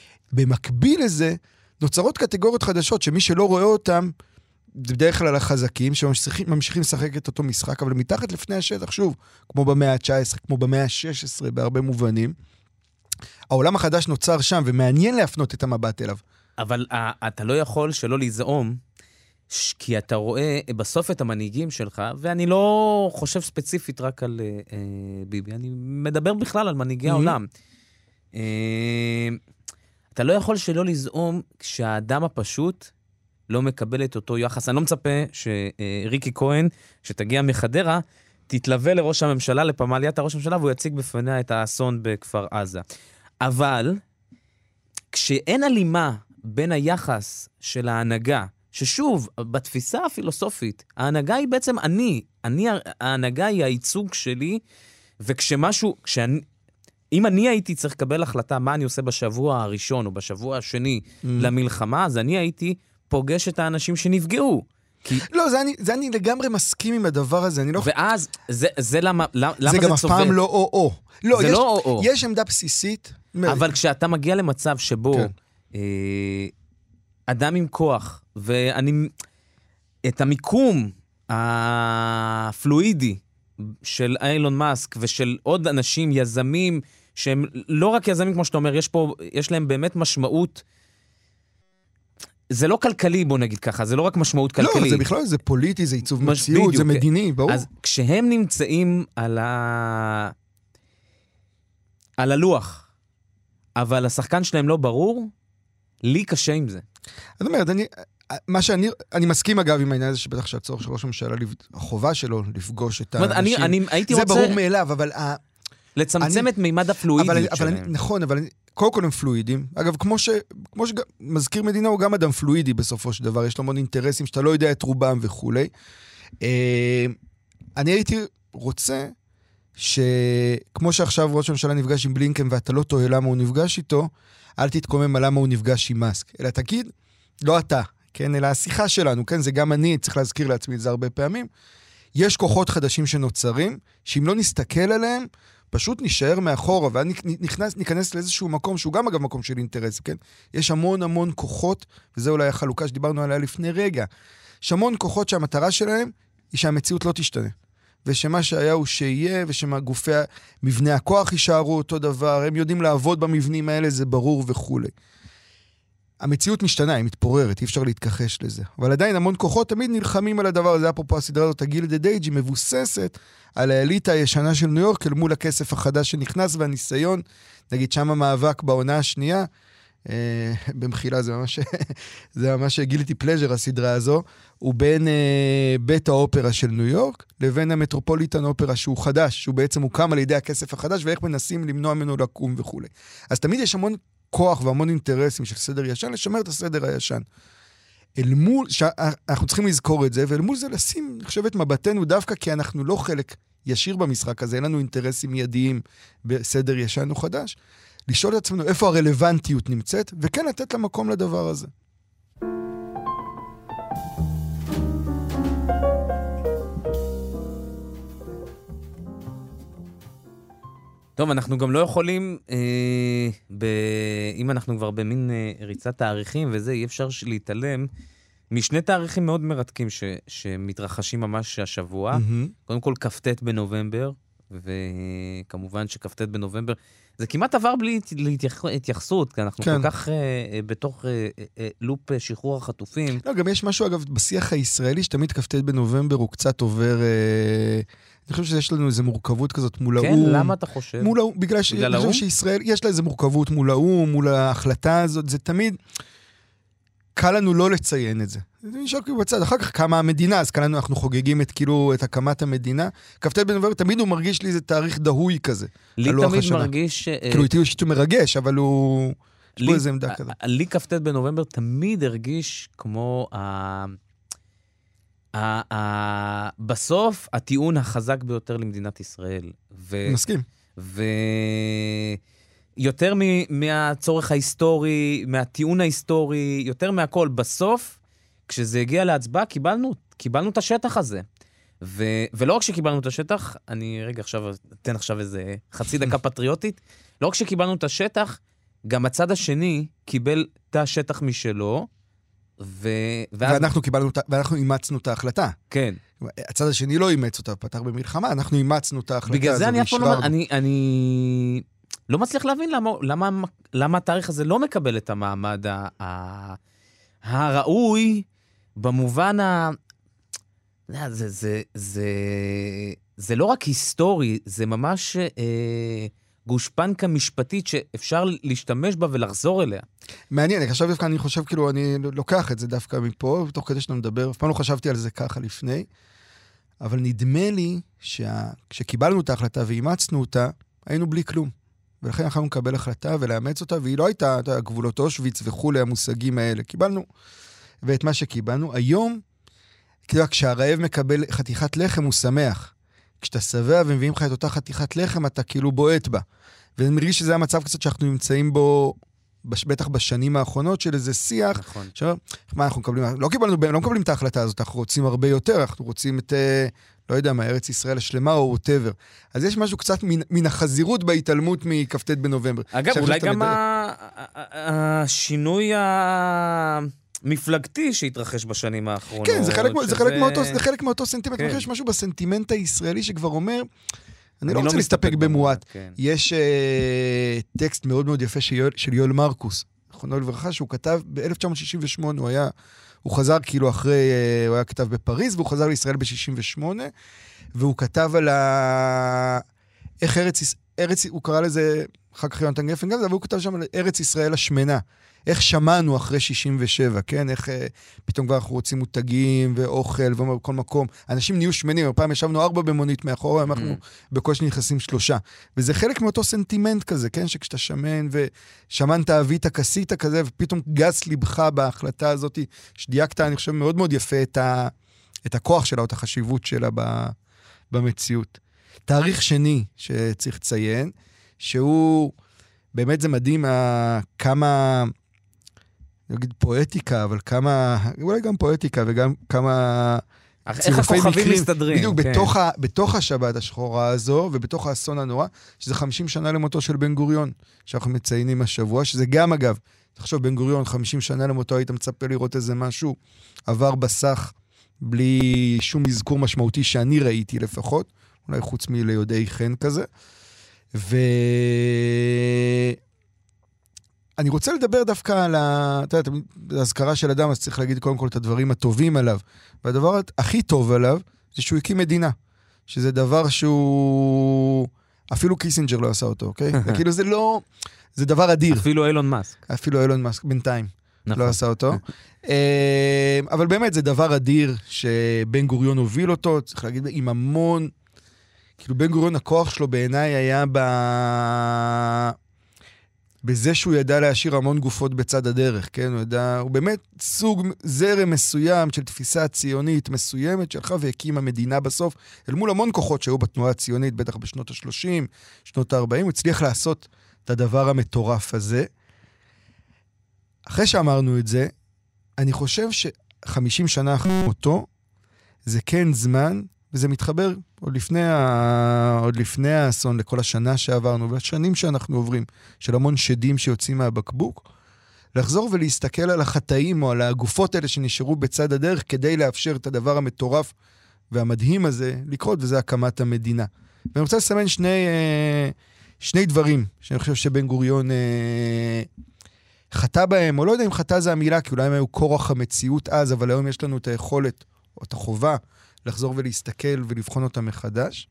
במקביל לזה, נוצרות קטגוריות חדשות, שמי שלא רואה אותם, זה בדרך כלל החזקים, שממשיכים לשחק את אותו משחק, אבל מתחת לפני השטח, שוב, כמו במאה ה-תשע עשרה, כמו במאה ה-שש עשרה, בהרבה מובנים, העולם החדש נוצר שם, ומעניין להפנות את המבט אליו.
אבל uh, אתה לא יכול שלא לזעום, כי אתה רואה בסוף את המנהיגים שלך, ואני לא חושב ספציפית רק על uh, uh, ביבי, אני מדבר בכלל על מנהיגי mm-hmm. העולם. Uh, אתה לא יכול שלא לזעום כשהאדם הפשוט לא מקבל את אותו יחס. אני לא מצפה שריקי כהן, שתגיע מחדרה, תתלווה לראש הממשלה, לפמליית הראש הממשלה, והוא יציג בפניה את האסון בכפר עזה. אבל כשאין הלימה בין היחס של ההנהגה, ששוב, בתפיסה הפילוסופית, ההנהגה היא בעצם אני, אני, ההנהגה היא הייצוג שלי, וכשמשהו, כשאני, אם אני הייתי צריך לקבל החלטה מה אני עושה בשבוע הראשון או בשבוע השני mm. למלחמה, אז אני הייתי פוגש את האנשים שנפגעו. כי...
לא, זה אני, זה אני לגמרי מסכים עם הדבר הזה, אני לא...
ואז, זה, זה למה, למה זה,
זה גם אף פעם לא או-או. לא,
זה
יש,
לא או-או.
יש עמדה בסיסית.
אבל כשאתה מגיע למצב שבו כן. אה, אדם עם כוח, ואני, את המיקום הפלואידי של אילון מאסק ושל עוד אנשים, יזמים, שהם לא רק יזמים כמו שאתה אומר, יש פה, יש להם באמת משמעות, זה לא כלכלי, בוא נגיד ככה, זה לא רק משמעות כלכלית.
לא, זה בכלל, זה פוליטי, זה עיצוב מציאות, זה מדיני, ברור.
אז כשהם נמצאים על ה... על הלוח, אבל השחקן שלהם לא ברור, לי קשה עם זה.
זאת אומרת, אני, מה שאני, אני מסכים אגב עם העניין הזה שבטח שהצורך של ראש הממשלה, החובה שלו לפגוש את האנשים.
אני, אני הייתי
זה
רוצה...
ברור מאליו, אבל...
לצמצם אני, את מימד הפלואידיות שלהם.
אבל, נכון, אבל קודם כל הם פלואידים. אגב, כמו ש, כמו שמזכיר מדינה הוא גם אדם פלואידי בסופו של דבר, יש לו המון אינטרסים שאתה לא יודע את רובם וכו'. אני הייתי רוצה שכמו שעכשיו ראש הממשלה נפגש עם בלינקן ואתה לא תוהה למה הוא נפגש איתו, אל תתקומם על למה הוא נפגש עם מאסק, אלא תגיד, לא אתה, כן, אלא השיחה שלנו, כן, זה גם אני, צריך להזכיר לעצמי את זה הרבה פעמים, יש כוחות חדשים שנוצרים, שאם לא נסתכל עליהם, פשוט נשאר מאחורה, ונכנס, ניכנס לאיזשהו מקום, שהוא גם אגב מקום של אינטרס, כן? יש המון המון כוחות, וזה אולי החלוקה שדיברנו עליה לפני רגע, יש המון כוחות שהמטרה שלהם, היא שהמציאות לא תשתנה. ושמה שהיה הוא שיהיה, ושמה גופי, מבנה הכוח יישארו אותו דבר, הם יודעים לעבוד במבנים האלה, זה ברור וכו'. המציאות משתנה, היא מתפוררת, אי אפשר להתכחש לזה. אבל עדיין המון כוחות תמיד נלחמים על הדבר הזה, אפרופו הסדרה הזאת, הגילדד אייג' היא מבוססת על האליטה הישנה של ניו יורק, אל מול הכסף החדש שנכנס, והניסיון, נגיד שם המאבק בעונה השנייה, אה, במחילה זה ממש, זה ממש גילטי פלז'ר הסדרה הזו, הוא בין אה, בית האופרה של ניו יורק, לבין המטרופוליטן אופרה שהוא חדש, שהוא בעצם הוקם על ידי הכסף החדש, ואיך מנסים למנוע ממנו לקום וכו'. אז תמיד יש המון כוח והמון אינטרסים של סדר ישן, לשמר את הסדר הישן. אל מול, אנחנו צריכים לזכור את זה, ואל מול זה לשים, אני חושב, את מבטנו דווקא, כי אנחנו לא חלק ישיר במשחק הזה, אין לנו אינטרסים מיידיים בסדר ישן או חדש, לשאול את עצמנו איפה הרלוונטיות נמצאת, וכן לתת לה מקום לדבר הזה.
טוב, אנחנו גם לא יכולים, אה, ב... אם אנחנו כבר במין אה, ריצת תאריכים וזה, אי אפשר להתעלם משני תאריכים מאוד מרתקים ש... שמתרחשים ממש השבוע. Mm-hmm. קודם כל, כ"ט בנובמבר, וכמובן שכ"ט בנובמבר, זה כמעט עבר בלי להתייח... התייחסות, כי אנחנו כן. כל כך אה, בתוך אה, אה, לופ שחרור החטופים.
לא, גם יש משהו, אגב, בשיח הישראלי, שתמיד כ"ט בנובמבר הוא קצת עובר... אה... אני חושב שיש לנו איזו מורכבות כזאת מול האום.
כן, למה אתה חושב?
מול האום, בגלל ש... אני חושב שישראל, יש לה איזו מורכבות מול האום, מול ההחלטה הזאת, זה תמיד קל לנו לא לציין את זה. זה נשאר כאילו בצד, אחר כך קמה המדינה, אז קל לנו, אנחנו חוגגים את כאילו, את הקמת המדינה. כ"ט בנובמבר, תמיד הוא מרגיש לי איזה תאריך דהוי כזה.
לי תמיד מרגיש...
כאילו, איתי הוא שיטו מרגש, אבל הוא... יש בו איזה עמדה כזה.
לי כ"ט בנובמבר תמיד הרגיש כמו... בסוף, הטיעון החזק ביותר למדינת ישראל.
מסכים.
ויותר מהצורך ההיסטורי, מהטיעון ההיסטורי, יותר מהכל, בסוף, כשזה הגיע להצבעה, קיבלנו, קיבלנו את השטח הזה. ולא רק שקיבלנו את השטח, אני רגע עכשיו, אתן עכשיו איזה חצי דקה פטריוטית, לא רק שקיבלנו את השטח, גם הצד השני קיבל את השטח משלו, ו...
ואנחנו קיבלנו, ואנחנו אימצנו את ההחלטה.
כן.
הצד השני לא אימץ אותה, פתח במלחמה, אנחנו אימצנו את ההחלטה.
בגלל זה אני אף פעם לא, אני, אני לא מצליח להבין למה, למה, למה התאריך הזה לא מקבל את המעמד ה... ה... הראוי, במובן ה... זה, זה, זה, זה לא רק היסטורי, זה ממש אה, גושפנקה משפטית שאפשר להשתמש בה ולחזור אליה.
מעניין, עכשיו דווקא אני חושב, כאילו, אני לוקח את זה דווקא מפה, תוך כדי שאתה מדבר, אף פעם לא חשבתי על זה ככה לפני, אבל נדמה לי שכשקיבלנו את ההחלטה ואימצנו אותה, היינו בלי כלום. ולכן יכולנו לקבל החלטה ולאמץ אותה, והיא לא הייתה גבולות אושוויץ וכו' המושגים האלה. קיבלנו, ואת מה שקיבלנו, היום, כאילו, כשהרעב מקבל חתיכת לחם, הוא שמח. כשאתה שבע ומביאים לך את אותה חתיכת לחם, אתה כאילו בועט בה. ואני מרגיש שזה המצב קצת שאנחנו נמצאים בו, בטח בשנים האחרונות של איזה שיח,
נכון.
שאומר, מה אנחנו מקבלים? לא קיבלנו, לא מקבלים את ההחלטה הזאת, אנחנו רוצים הרבה יותר, אנחנו רוצים את, לא יודע מה, ארץ ישראל השלמה או whatever. אז יש משהו קצת מן, מן החזירות בהתעלמות מכ"ט בנובמבר.
אגב, אולי גם השינוי המפלגתי שהתרחש בשנים האחרונות.
כן, זה חלק, זה חלק מאותו, זה חלק מאותו סנטימנט. יש משהו בסנטימנט הישראלי שכבר אומר, אני לא רוצה להסתפק במועט. יש טקסט מאוד מאוד יפה של יואל מרקוס, זכרונו לברכה, שהוא כתב ב-אלף תשע מאות שישים ושמונה, הוא היה, הוא חזר כאילו אחרי, הוא היה כתב בפריז, והוא חזר לישראל ב-שישים ושמונה, והוא כתב על ה... איך ארץ, ארץ, הוא קרא לזה, אחר כך יונתן גפן גם, אבל הוא כתב שם על ארץ ישראל השמנה. איך שמענו אחרי שישים ושבע, כן? איך אה, פתאום כבר אנחנו רוצים מותגים ואוכל וכל מקום. אנשים נהיו שמנים, פעם ישבנו ארבע במונית מאחורה, אנחנו mm. בקושי נכנסים שלושה. וזה חלק מאותו סנטימנט כזה, כן? שכשאתה שמן ושמנת אבית כסית כזה, ופתאום גס לבך בהחלטה הזאת, שדייקת, אני חושב, מאוד מאוד יפה את, ה, את הכוח שלה, או את החשיבות שלה ב, במציאות. תאריך שני שצריך לציין, שהוא, באמת זה מדהים כמה, אני אגיד פואטיקה, אבל כמה, אולי גם פואטיקה וגם כמה
איך הכוכבים מסתדרים.
בדיוק, בתוך, ה, בתוך השבת השחורה הזו, ובתוך האסון הנורא, שזה חמישים שנה למותו של בן גוריון, שאנחנו מציינים השבוע, שזה גם אגב, תחשוב, בן גוריון, חמישים שנה למותו, היית מצפה לראות איזה משהו, עבר בסך, בלי שום מזכור משמעותי שאני ראיתי לפחות, אולי חוץ מליודעי חן כזה. ו... אני רוצה לדבר דווקא על ה... אתה יודע, ההזכרה של אדם, אז צריך להגיד קודם כל את הדברים הטובים עליו. והדבר הכי טוב עליו, זה שהוא הקים מדינה. שזה דבר שהוא... אפילו קיסינג'ר לא עשה אותו, אוקיי? כאילו זה לא... זה דבר אדיר.
אפילו אילון מאסק.
אפילו אילון מאסק, בינתיים. לא עשה אותו. אבל באמת זה דבר אדיר שבן גוריון הוביל אותו, צריך להגיד, עם המון... כאילו בן גוריון, הכוח שלו בעיניי היה ב... בזה שהוא ידע להשאיר המון גופות בצד הדרך, כן? הוא ידע, הוא באמת סוג זרם מסוים של תפיסה ציונית מסוימת שלך והקים המדינה בסוף, אל מול המון כוחות שהיו בתנועה הציונית, בטח בשנות ה-שלושים, שנות ה-ארבעים, הוא הצליח לעשות את הדבר המטורף הזה. אחרי שאמרנו את זה, אני חושב ש-חמישים שנה אחרי מותו, זה כן זמן, וזה מתחבר עוד לפני, ה... עוד לפני האסון לכל השנה שעברנו, והשנים שאנחנו עוברים, של המון שדים שיוצאים מהבקבוק, לחזור ולהסתכל על החטאים או על הגופות האלה שנשארו בצד הדרך, כדי לאפשר את הדבר המטורף והמדהים הזה לקרות, וזה הקמת המדינה. ואני רוצה לסמן שני, שני דברים, שאני חושב שבן גוריון חטא בהם, או לא יודע אם חטא זה המילה, כי אולי הם היו כורח המציאות אז, אבל היום יש לנו את היכולת, או את החובה, לחזור ולהסתכל ולבחון אותה מחדש.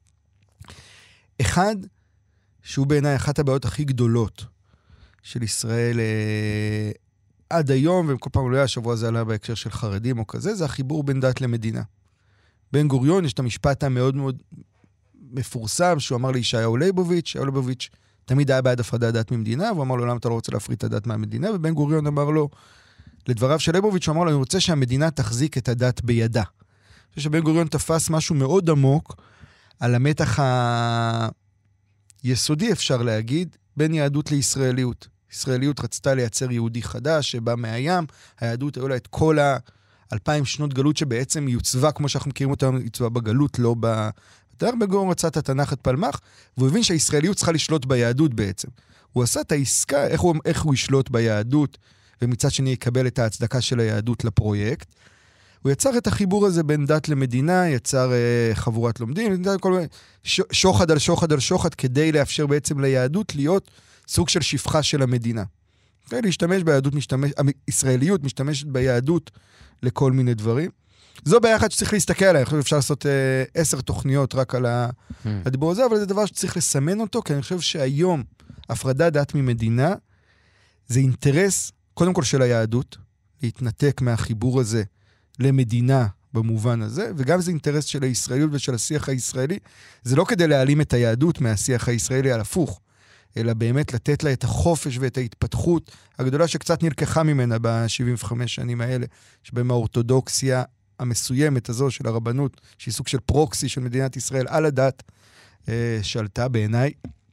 אחד, שהוא בעיניי אחת הבעיות הכי גדולות של ישראל אה, עד היום, וכל פעם אולי השבוע הזה עלה בהקשר של חרדים או כזה, זה החיבור בין דת למדינה. בן גוריון יש את המשפט המאוד מאוד מפורסם, שהוא אמר לישעיהו ליבוביץ', ישעיהו ליבוביץ' תמיד היה בעד הפרדת דת ממדינה, והוא אמר לו, למה אתה לא רוצה להפריד את הדת מהמדינה? ובן גוריון אמר לו, לדבריו של ליבוביץ', הוא אמר לו, אני רוצה שהמדינה תחזיק את הדת בידה. אני חושב שבן גוריון תפס משהו מאוד עמוק על המתח היסודי, אפשר להגיד, בין יהדות לישראליות. ישראליות רצתה לייצר יהודי חדש שבא מהים, היהדות היו לה את כל האלפיים שנות גלות שבעצם יוצבה, כמו שאנחנו מכירים אותה, יוצבה בגלות, לא ב... בן גוריון רצה את התנ"ך, את פלמח, והוא הבין שהישראליות צריכה לשלוט ביהדות בעצם. הוא עשה את העסקה, איך הוא, איך הוא ישלוט ביהדות, ומצד שני יקבל את ההצדקה של היהדות לפרויקט. הוא יצר את החיבור הזה בין דת למדינה, יצר אה, חבורת לומדים, ש, שוחד על שוחד על שוחד, כדי לאפשר בעצם ליהדות להיות סוג של שפחה של המדינה. כדי להשתמש ביהדות, משתמש, הישראליות משתמשת ביהדות לכל מיני דברים. זו ביחד שצריך להסתכל עליה, אני חושב שאפשר לעשות אה, עשר תוכניות רק על hmm. הדיבור הזה, אבל זה דבר שצריך לסמן אותו, כי אני חושב שהיום הפרדת דת ממדינה, זה אינטרס, קודם כל של היהדות, להתנתק מהחיבור הזה, למדינה במובן הזה, וגם זה אינטרס של הישראליות ושל השיח הישראלי. זה לא כדי להעלים את היהדות מהשיח הישראלי על הפוך, אלא באמת לתת לה את החופש ואת ההתפתחות הגדולה שקצת נלקחה ממנה ב-שבעים וחמש שנים האלה, שבהם האורתודוקסיה המסוימת הזו של הרבנות, שהיא סוג של פרוקסי של מדינת ישראל על הדת, שלטה בעיניי.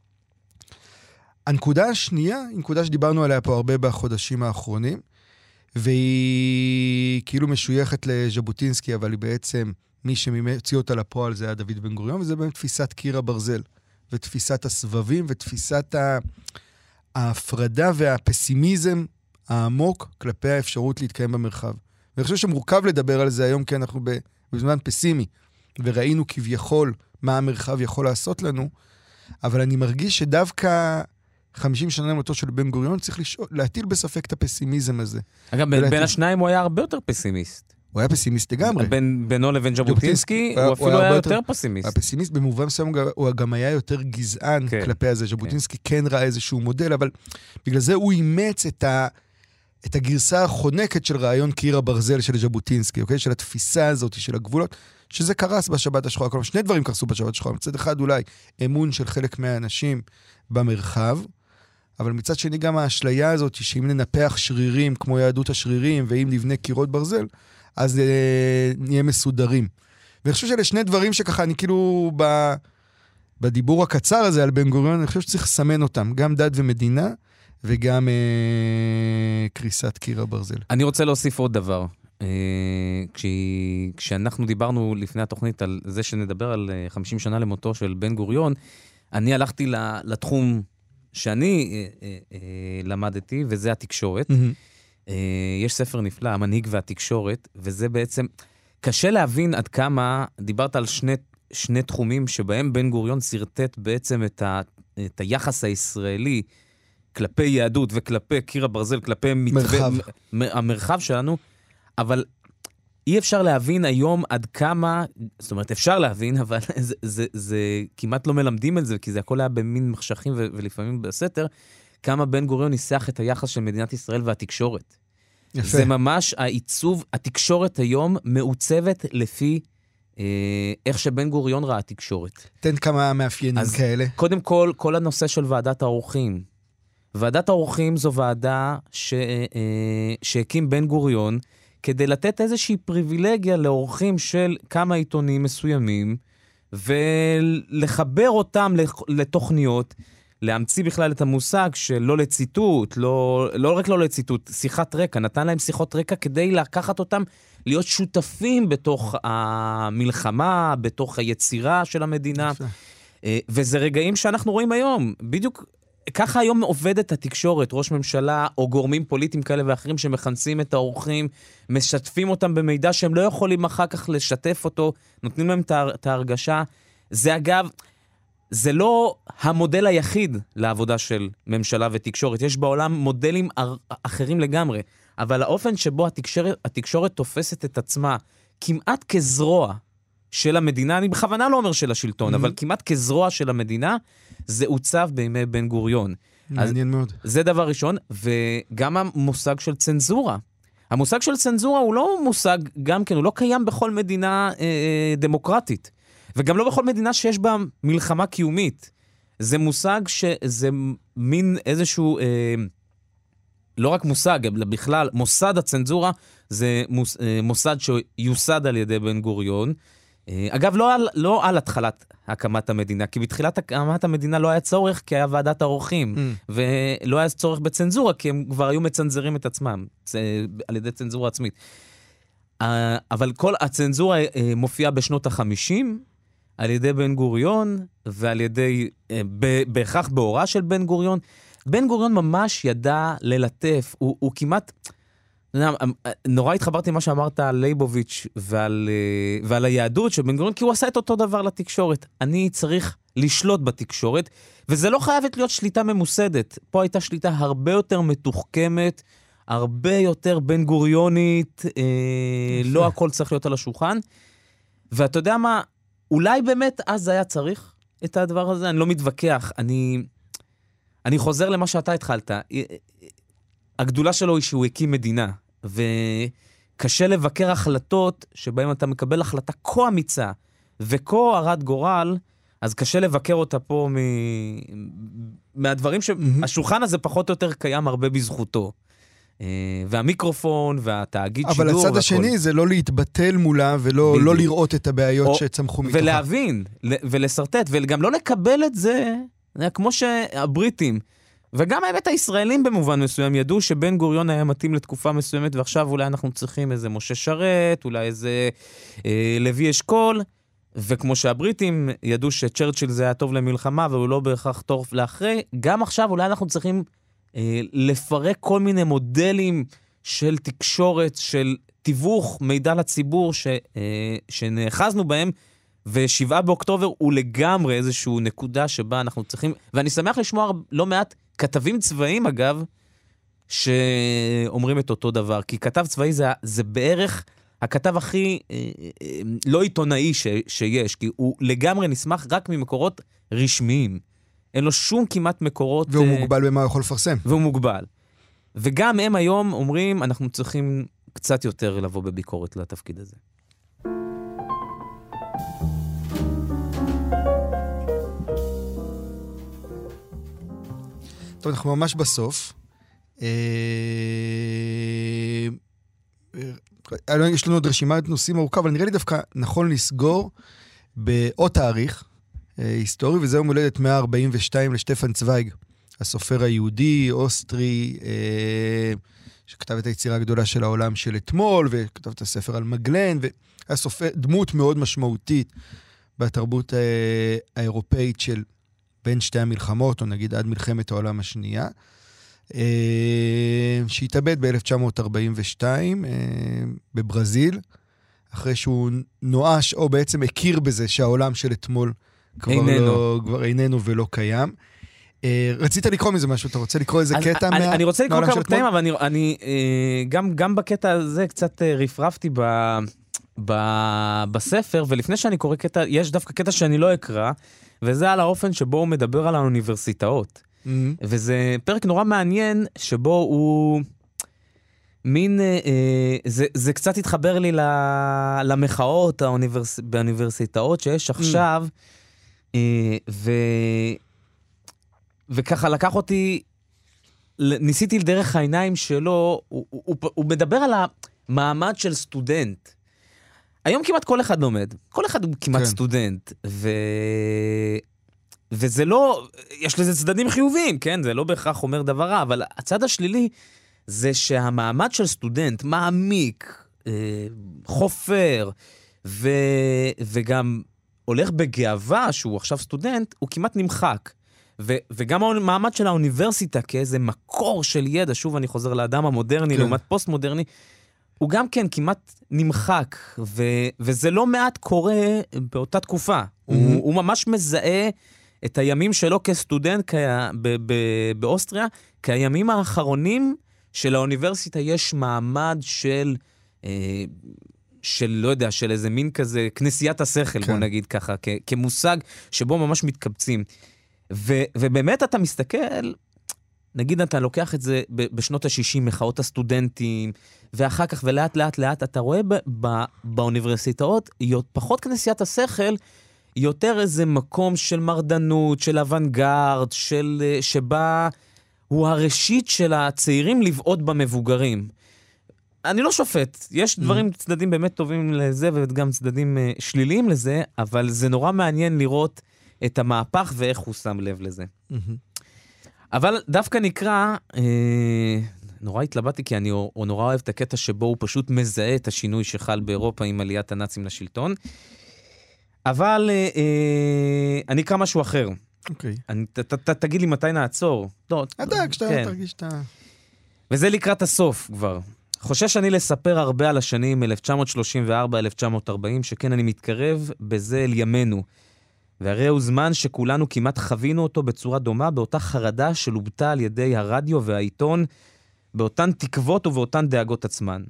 הנקודה השנייה, היא נקודה שדיברנו עליה פה הרבה בחודשים האחרונים, והיא כאילו משויכת לז'בוטינסקי, אבל היא בעצם, מי שמציע אותה לפועל זה היה דוד בן גוריון, וזה באמת תפיסת קיר הברזל, ותפיסת הסבבים, ותפיסת ההפרדה והפסימיזם העמוק כלפי האפשרות להתקיים במרחב. ואני חושב שמורכב לדבר על זה היום, כי אנחנו בזמן פסימי, וראינו כביכול מה המרחב יכול לעשות לנו, אבל אני מרגיש שדווקא חמישים שנה למותו של בן גוריון, צריך לשאול, להטיל בספק את הפסימיזם הזה. אגב,
בין ולהטיל... השניים הוא היה הרבה יותר פסימיסט.
הוא היה פסימיסט לגמרי.
בין, בינו לבין ז'בוטינסקי, הוא, הוא אפילו היה יותר, יותר פסימיסט.
הפסימיסט במובן מסוים, הוא גם היה יותר גזען כן. כלפי הזה. ז'בוטינסקי כן. כן ראה איזשהו מודל, אבל בגלל זה הוא אימץ את, ה, את הגרסה החונקת של רעיון קיר הברזל של ז'בוטינסקי, אוקיי? של התפיסה הזאת, של הגבולות, שזה קרס בשבת השחורה. כלומר, שני דברים קרסו בשבת השחורה. מצד אחד אולי אמון של חלק מהאנשים במרחב, אבל מצד שני גם האשליה הזאת, שאם ננפח שרירים כמו יהדות השרירים, ואם נבנה קירות ברזל, אז אה, נהיה מסודרים. ואני חושב שאלה שני דברים שככה אני כאילו, ב, בדיבור הקצר הזה על בן גוריון, אני חושב שצריך לסמן אותם, גם דת ומדינה, וגם אה, קריסת קיר הברזל.
אני רוצה להוסיף עוד דבר. אה, כש, כשאנחנו דיברנו לפני התוכנית על זה שנדבר על חמישים שנה למותו של בן גוריון, אני הלכתי לתחום שאני אה, אה, אה, למדתי, וזה התקשורת. Mm-hmm. אה, יש ספר נפלא, המנהיג והתקשורת, וזה בעצם, קשה להבין עד כמה, דיברת על שני, שני תחומים שבהם בן גוריון סרטט בעצם את, ה, את היחס הישראלי, כלפי יהדות וכלפי קיר הברזל, כלפי מתווה, מ, מ, המרחב שלנו, אבל אי אפשר להבין היום עד כמה, זאת אומרת, אפשר להבין, אבל זה, זה, זה כמעט לא מלמדים את זה, כי זה הכל היה במין מחשכים ו, ולפעמים בסתר, כמה בן גוריון ניסח את היחס של מדינת ישראל והתקשורת. יפה. זה ממש העיצוב, התקשורת היום מעוצבת לפי אה, איך שבן גוריון ראה התקשורת.
תן כמה מאפיינים
אז
כאלה.
קודם כל, כל הנושא של ועדת האורחים. ועדת האורחים זו ועדה ש, אה, שהקים בן גוריון, כדי לתת איזושהי פריבילגיה לאורחים של כמה עיתונים מסוימים, ולחבר אותם לתוכניות, להמציא בכלל את המושג של לא לציטוט, לא, לא רק לא לציטוט, שיחת רקע, נתן להם שיחות רקע כדי לקחת אותם, להיות שותפים בתוך המלחמה, בתוך היצירה של המדינה. וזה רגעים שאנחנו רואים היום, בדיוק ככה היום עובדת התקשורת, ראש ממשלה או גורמים פוליטיים כאלה ואחרים שמכנסים את האורחים, משתפים אותם במידע שהם לא יכולים אחר כך לשתף אותו, נותנים להם את ההרגשה. זה אגב, זה לא המודל היחיד לעבודה של ממשלה ותקשורת, יש בעולם מודלים אחרים לגמרי, אבל האופן שבו התקשורת, התקשורת תופסת את עצמה כמעט כזרוע של המדינה, אני בכוונה לא אומר של השלטון, mm-hmm. אבל כמעט כזרוע של המדינה, זה עוצב בימי בן גוריון.
מעניין מאוד.
זה דבר ראשון, וגם המושג של צנזורה. המושג של צנזורה הוא לא מושג, גם כן, הוא לא קיים בכל מדינה אה, דמוקרטית, וגם לא בכל מדינה שיש בה מלחמה קיומית. זה מושג שזה מין איזשהו, אה, לא רק מושג, אלא בכלל, מוסד הצנזורה, זה מוס, אה, מוסד שיוסד על ידי בן גוריון, אגב, לא על, לא על התחלת הקמת המדינה, כי בתחילת הקמת המדינה לא היה צורך, כי היה ועדת האורחים, mm. ולא היה צורך בצנזורה, כי הם כבר היו מצנזרים את עצמם, על ידי צנזורה עצמית. אבל כל הצנזורה מופיעה בשנות החמישים, על ידי בן גוריון, ועל ידי, בהכרח בהוראה של בן גוריון. בן גוריון ממש ידע ללטף, הוא, הוא כמעט... נורא התחברתי מה שאמרת על ליבוביץ' ועל, ועל היהדות של בן גוריון, כי הוא עשה את אותו דבר לתקשורת. אני צריך לשלוט בתקשורת, וזה לא חייבת להיות שליטה ממוסדת. פה הייתה שליטה הרבה יותר מתוחכמת, הרבה יותר בן גוריונית, אה, לא הכל צריך להיות על השולחן. ואתה יודע מה, אולי באמת אז היה צריך את הדבר הזה, אני לא מתווכח, אני, אני חוזר למה שאתה התחלת. הגדולה שלו היא שהוא הקים מדינה, וקשה לבקר החלטות שבהן אתה מקבל החלטה כה אמיצה וכה הרת גורל, אז קשה לבקר אותה פה מ... מהדברים שהשולחן הזה פחות או יותר קיים הרבה בזכותו. והמיקרופון והתאגיד שידור.
אבל הצד השני זה לא להתבטל מולה ולא לא לראות את הבעיות או... שצמחו מתוכה.
ולהבין ולסרטט וגם לא לקבל את זה, כמו שהבריטים, וגם האמת הישראלים במובן מסוים ידעו שבן גוריון היה מתאים לתקופה מסוימת, ועכשיו אולי אנחנו צריכים איזה משה שרת, אולי איזה אה, לוי אשכול, וכמו שהבריטים ידעו שצ'רצ'יל זה היה טוב למלחמה, והוא לא בהכרח טוב לאחרי, גם עכשיו אולי אנחנו צריכים אה, לפרק כל מיני מודלים של תקשורת, של תיווך מידע לציבור ש, אה, שנאחזנו בהם, ושבעה באוקטובר הוא לגמרי איזשהו נקודה שבה אנחנו צריכים, ואני שמח לשמוע לא מעט כתבים צבאיים, אגב, שאומרים את אותו דבר, כי כתב צבאי זה, זה בערך הכתב הכי אה, אה, לא עיתונאי ש, שיש, כי הוא לגמרי נשמח רק ממקורות רשמיים. אין לו שום כמעט מקורות...
והוא אה, מוגבל במה הוא יכול לפרסם.
והוא מוגבל. וגם הם היום אומרים, אנחנו צריכים קצת יותר לבוא בביקורת לתפקיד הזה.
טוב, אנחנו ממש בסוף. יש לנו עוד רשימת נושאים ארוכה, אבל נראה לי דווקא נכון לסגור בעוד תאריך, היסטורי, וזה יום הולדת מאה ארבעים ושתיים לשטפן צוויג, הסופר היהודי, אוסטרי, שכתב את היצירה הגדולה של העולם של אתמול, וכתב את הספר על מגלן, והיה סופר, דמות מאוד משמעותית בתרבות האירופאית של בין שתי המלחמות, או נגיד עד מלחמת העולם השנייה, שהתאבד ב-אלף תשע מאות ארבעים ושתיים בברזיל, אחרי שהוא נואש, או בעצם הכיר בזה שהעולם של אתמול כבר, איננו. לא, כבר איננו ולא קיים. רצית לקרוא מזה משהו? אתה רוצה לקרוא איזה קטע
אני,
מה...
אני רוצה לקרוא כמה קטעים, אבל אני, אני גם, גם בקטע הזה קצת רפרפתי ב, ב, בספר, ולפני שאני קורא קטע, יש דווקא קטע שאני לא אקרא, וזה על האופן שבו הוא מדבר על האוניברסיטאות. Mm-hmm. וזה פרק נורא מעניין, שבו הוא... מין, אה, זה, זה קצת התחבר לי למחאות האוניברס, באוניברסיטאות שיש עכשיו, mm. אה, ו, וככה לקח אותי, ניסיתי לדרך העיניים שלו, הוא, הוא, הוא, הוא מדבר על המעמד של סטודנט. היום כמעט כל אחד לומד, כל אחד הוא כמעט כן. סטודנט, ו... וזה לא, יש לזה צדדים חיוביים, כן? זה לא בהכרח אומר דבר רע, אבל הצד השלילי, זה שהמעמד של סטודנט מעמיק, אה, חופר, ו, וגם הולך בגאווה שהוא עכשיו סטודנט, הוא כמעט נמחק. ו, וגם המעמד של האוניברסיטה כאיזה מקור של ידע, שוב אני חוזר לאדם המודרני, כן. לעומת פוסט-מודרני, הוא גם כן כמעט נמחק, ו, וזה לא מעט קורה באותה תקופה. Mm-hmm. הוא, הוא ממש מזהה את הימים שלו כסטודנט כיה, ב, ב, באוסטריה, כימים האחרונים של האוניברסיטה יש מעמד של, אה, של, לא יודע, של איזה מין כזה, כנסיית השכל, כן. בוא נגיד ככה, כ, כמושג שבו ממש מתקבצים. ו, ובאמת אתה מסתכל, נגיד אתה לוקח את זה ב, בשנות ה-שישים, מחאות הסטודנטים, ואחר כך ולאט לאט לאט, אתה רואה ב, ב, באוניברסיטאות, פחות כנסיית השכל, יותר איזה מקום של מרדנות, של אוונגרד, של, שבה... הוא הראשית של הצעירים לבעוט במבוגרים. אני לא שופט, יש דברים, mm. צדדים באמת טובים לזה, וגם צדדים uh, שליליים לזה, אבל זה נורא מעניין לראות את המהפך ואיך הוא שם לב לזה. Mm-hmm. אבל דווקא נקרא, אה, נורא התלבטתי, כי אני או, או נורא אוהב את הקטע שבו הוא פשוט מזהה את השינוי שחל באירופה עם עליית הנאצים לשלטון. אבל אה, אה, אני אקרא משהו אחר.
אוקיי.
תגיד לי מתי נעצור.
אתה, כשאתה תרגיש את ה...
וזה לקראת הסוף כבר. חושש אני לספר הרבה על השנים אלף תשע מאות שלושים וארבע עד אלף תשע מאות ארבעים, שכן אני מתקרב בזה אל ימינו. והרי הוא זמן שכולנו כמעט חווינו אותו בצורה דומה, באותה חרדה שלובטה על ידי הרדיו והעיתון, באותן תקוות ובאותן דאגות עצמן.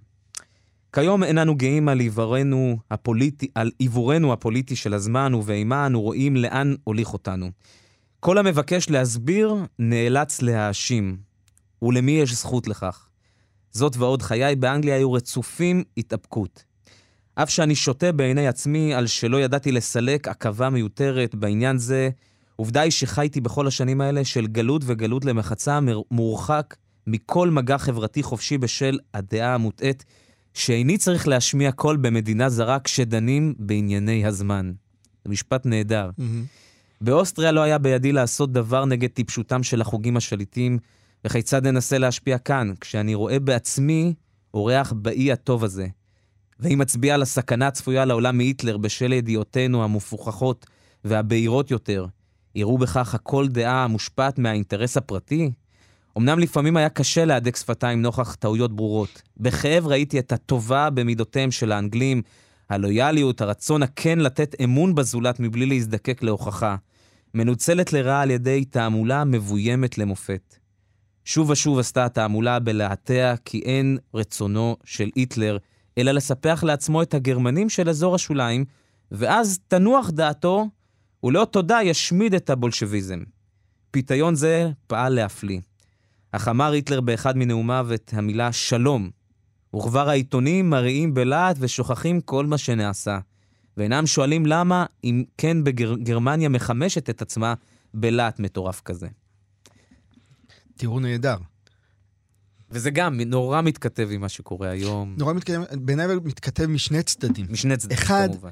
כיום איננו גאים על עיוורנו הפוליטי, על עיוורנו הפוליטי של הזמן, ובאימה אנו רואים לאן הוליך אותנו. כל המבקש להסביר נאלץ להאשים. ולמי יש זכות לכך? זאת ועוד חיי באנגליה היו רצופים התאפקות. אף שאני שותה בעיני עצמי על שלא ידעתי לסלק עקבה מיותרת בעניין זה, עובדה היא שחייתי בכל השנים האלה של גלות וגלות למחצה מורחק מכל מגע חברתי חופשי בשל הדעה המוטעת, שאיני צריך להשמיע קול במדינה זרה כשדנים בענייני הזמן. זה משפט נהדר. Mm-hmm. באוסטריה לא היה בידי לעשות דבר נגד טיפשותם של החוגים השליטים, וכיצד ננסה להשפיע כאן, כשאני רואה בעצמי אורח באי הטוב הזה. והיא מצביעה על הסכנה הצפויה לעולם מהיטלר בשל ידיעותינו המופוכחות והבהירות יותר. יראו בכך הכל דעה המושפעת מהאינטרס הפרטי? אמנם לפעמים היה קשה להדק שפתיים נוכח טעויות ברורות. בכאב ראיתי את הטובה במידותיהם של האנגלים, הלויאליות, הרצון הכן לתת אמון בזולת מבלי להזדקק להוכחה, מנוצלת לרעה על ידי תעמולה מבוימת למופת. שוב ושוב עשתה התעמולה בלהטע כי אין רצונו של היטלר, אלא לספח לעצמו את הגרמנים של אזור השוליים, ואז תנוח דעתו, ולא תודה ישמיד את הבולשביזם. פיתיון זה פעל להפליא. אך אמר היטלר באחד מנאומיו את המילה שלום, וכבר העיתונים מראים בלהט ושוכחים כל מה שנעשה, ואינם שואלים למה אם כן בגרמניה מחמשת את עצמה בלהט מטורף כזה.
תראו נהדר.
וזה גם נורא מתכתב עם מה שקורה היום.
נורא מתכתב, בעיניי מתכתב משני צדדים.
משני צדדים,
אחד,
כמובן.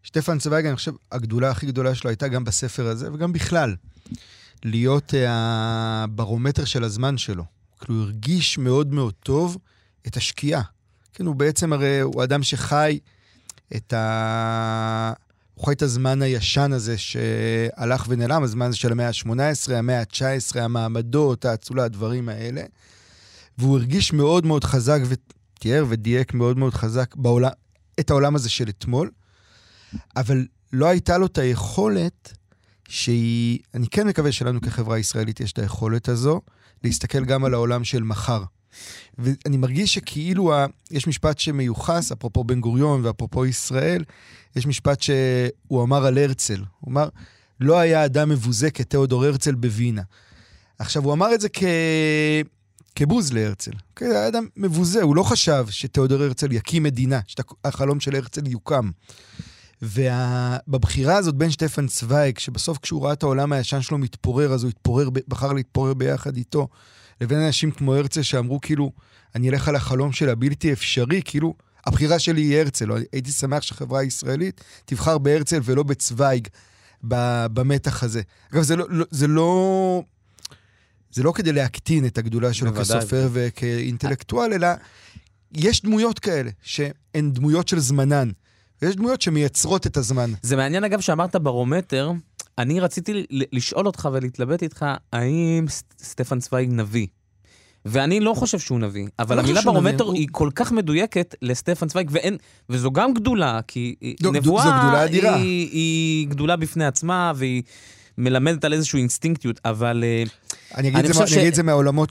שטפן צוויג, אני חושב, הגדולה הכי גדולה שלו הייתה גם בספר הזה, וגם בכלל, להיות הברומטר של הזמן שלו. כאילו, הוא הרגיש מאוד מאוד טוב את השקיעה. כן, הוא בעצם הרי, הוא אדם שחי את ה... הוא חי את הזמן הישן הזה שהלך ונעלם, הזמן הזה של המאה ה-שמונה עשרה, המאה ה-תשע עשרה, המעמדות, האצולה, הדברים האלה. והוא הרגיש מאוד מאוד חזק ותיאר ודייק מאוד מאוד חזק בעולם, את העולם הזה של אתמול, אבל לא הייתה לו את היכולת שהיא, אני כן מקווה שלנו כחברה ישראלית יש את היכולת הזו, להסתכל גם על העולם של מחר. ואני מרגיש שכאילו, ה... יש משפט שמיוחס, אפרופו בן גוריון ואפרופו ישראל, יש משפט שהוא אמר על הרצל. הוא אמר, לא היה אדם מבוזה כתיאודור הרצל בווינה. עכשיו, הוא אמר את זה כ... כבוז להרצל. Okay, היה אדם מבוזה, הוא לא חשב שתיאודור הרצל יקים מדינה, שהחלום של הרצל יוקם. ובבחירה הזאת בין שטפן צוויג, שבסוף כשהוא ראה את העולם הישן שלו מתפורר, אז הוא התפורר, בחר להתפורר ביחד איתו, לבין אנשים כמו הרצל שאמרו כאילו, אני אלך על החלום של הבלתי אפשרי, כאילו, הבחירה שלי היא הרצל. הייתי שמח שהחברה הישראלית תבחר בהרצל ולא בצוויג, במתח הזה. אגב, זה לא, זה לא, זה לא כדי להקטין את הגדולה שלו כסופר וכאינטלקטואל, אלא יש דמויות כאלה, שהן דמויות של זמנן, ויש דמויות שמייצרות את הזמן.
זה מעניין אגב שאמרת ברומטר, אני רציתי לשאול אותך ולהתלבט איתך, האם סטפן צוויג נביא? ואני לא חושב שהוא נביא, אבל המילה ברומטר היא כל כך מדויקת לסטפן צוויג, וזו גם גדולה, כי נבואה היא גדולה בפני עצמה, והיא מלמדת על איזשהו אינסטינקטיות, אבל
אני אגיד את זה מהעולמות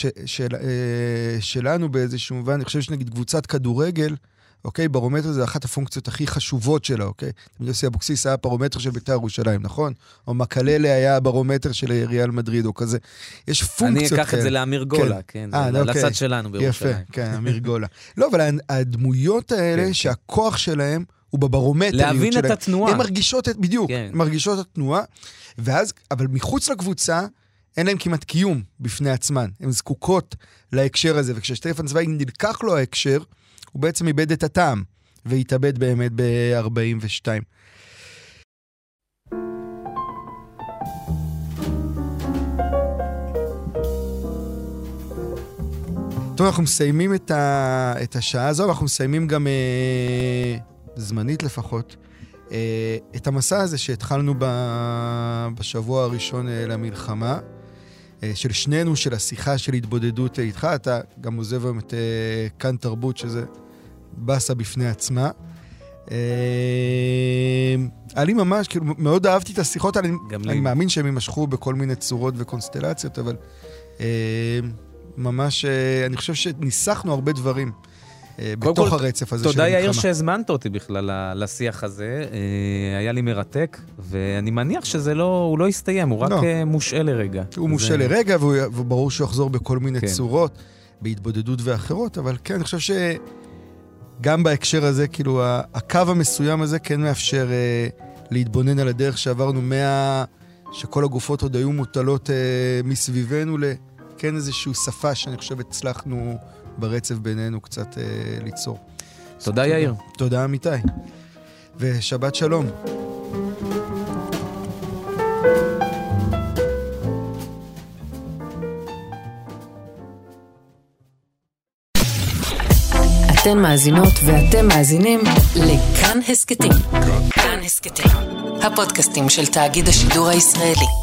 שלנו באיזשהו מובן, אני חושב שנגיד קבוצת כדורגל, אוקיי, ברומטר זה אחת הפונקציות הכי חשובות שלה, אוקיי? יוסי אבוקסיס היה ברומטר של בית"ר ירושלים, נכון? או מקללה היה ברומטר של ריאל מדריד, או כזה. יש פונקציות כאלה.
אני אקח את זה לאמיר גולה, כן, לצד שלנו בירושלים.
יפה, כן, אמיר גולה. לא, אבל הדמויות האלה, שהכוח שלהם הוא בברומטריות שלהם.
להבין את התנועה.
הן מרגישות את, בדיוק, הן מרגישות את התנועה, ואז, אבל מחוץ לקבוצה, אין להם כמעט קיום בפני עצמן. הן זקוקות להקשר הזה, וכששטפן צוויג נלקח לו ההקשר, הוא בעצם איבד את הטעם, והתאבד באמת ב-ארבעים ושתיים. טוב, אנחנו מסיימים את, ה... את השעה הזו, ואנחנו מסיימים גם, אה, זמנית לפחות, אה, את המסע הזה שהתחלנו ב... בשבוע הראשון אה, למלחמה, אה, של שנינו, של השיחה, של התבודדות אה, איתך, אתה גם עוזב את אה, כאן תרבות, שזה בסה בפני עצמה. אה, אני ממש, כאילו, מאוד אהבתי את השיחות, אני, אני מאמין שהם יימשכו בכל מיני צורות וקונסטלציות, אבל אה, ממש, אני חושב שניסחנו הרבה דברים בתוך הרצף הזה של המלחמה. תודה יאיר
שהזמנת אותי בכלל לשיח הזה, היה לי מרתק, ואני מניח שזה לא, הוא לא יסתיים, הוא רק מושאל לרגע.
הוא מושאל לרגע, וברור שהוא יחזור בכל מיני צורות, בהתבודדות ואחרות, אבל כן, אני חושב שגם בהקשר הזה, כאילו, הקו המסוים הזה כן מאפשר להתבונן על הדרך שעברנו מה... שכל הגופות עוד היו מוטלות מסביבנו ל... כן איזושהי שפה שאני חושב הצלחנו ברצף בינינו קצת אה, ליצור.
תודה יאיר.
תודה אמיתי. ושבת שלום.
אתן מאזינות ואתם מאזינים לכאן הסקטים. כאן הסקטים. הפודקאסטים של תאגיד השידור הישראלי.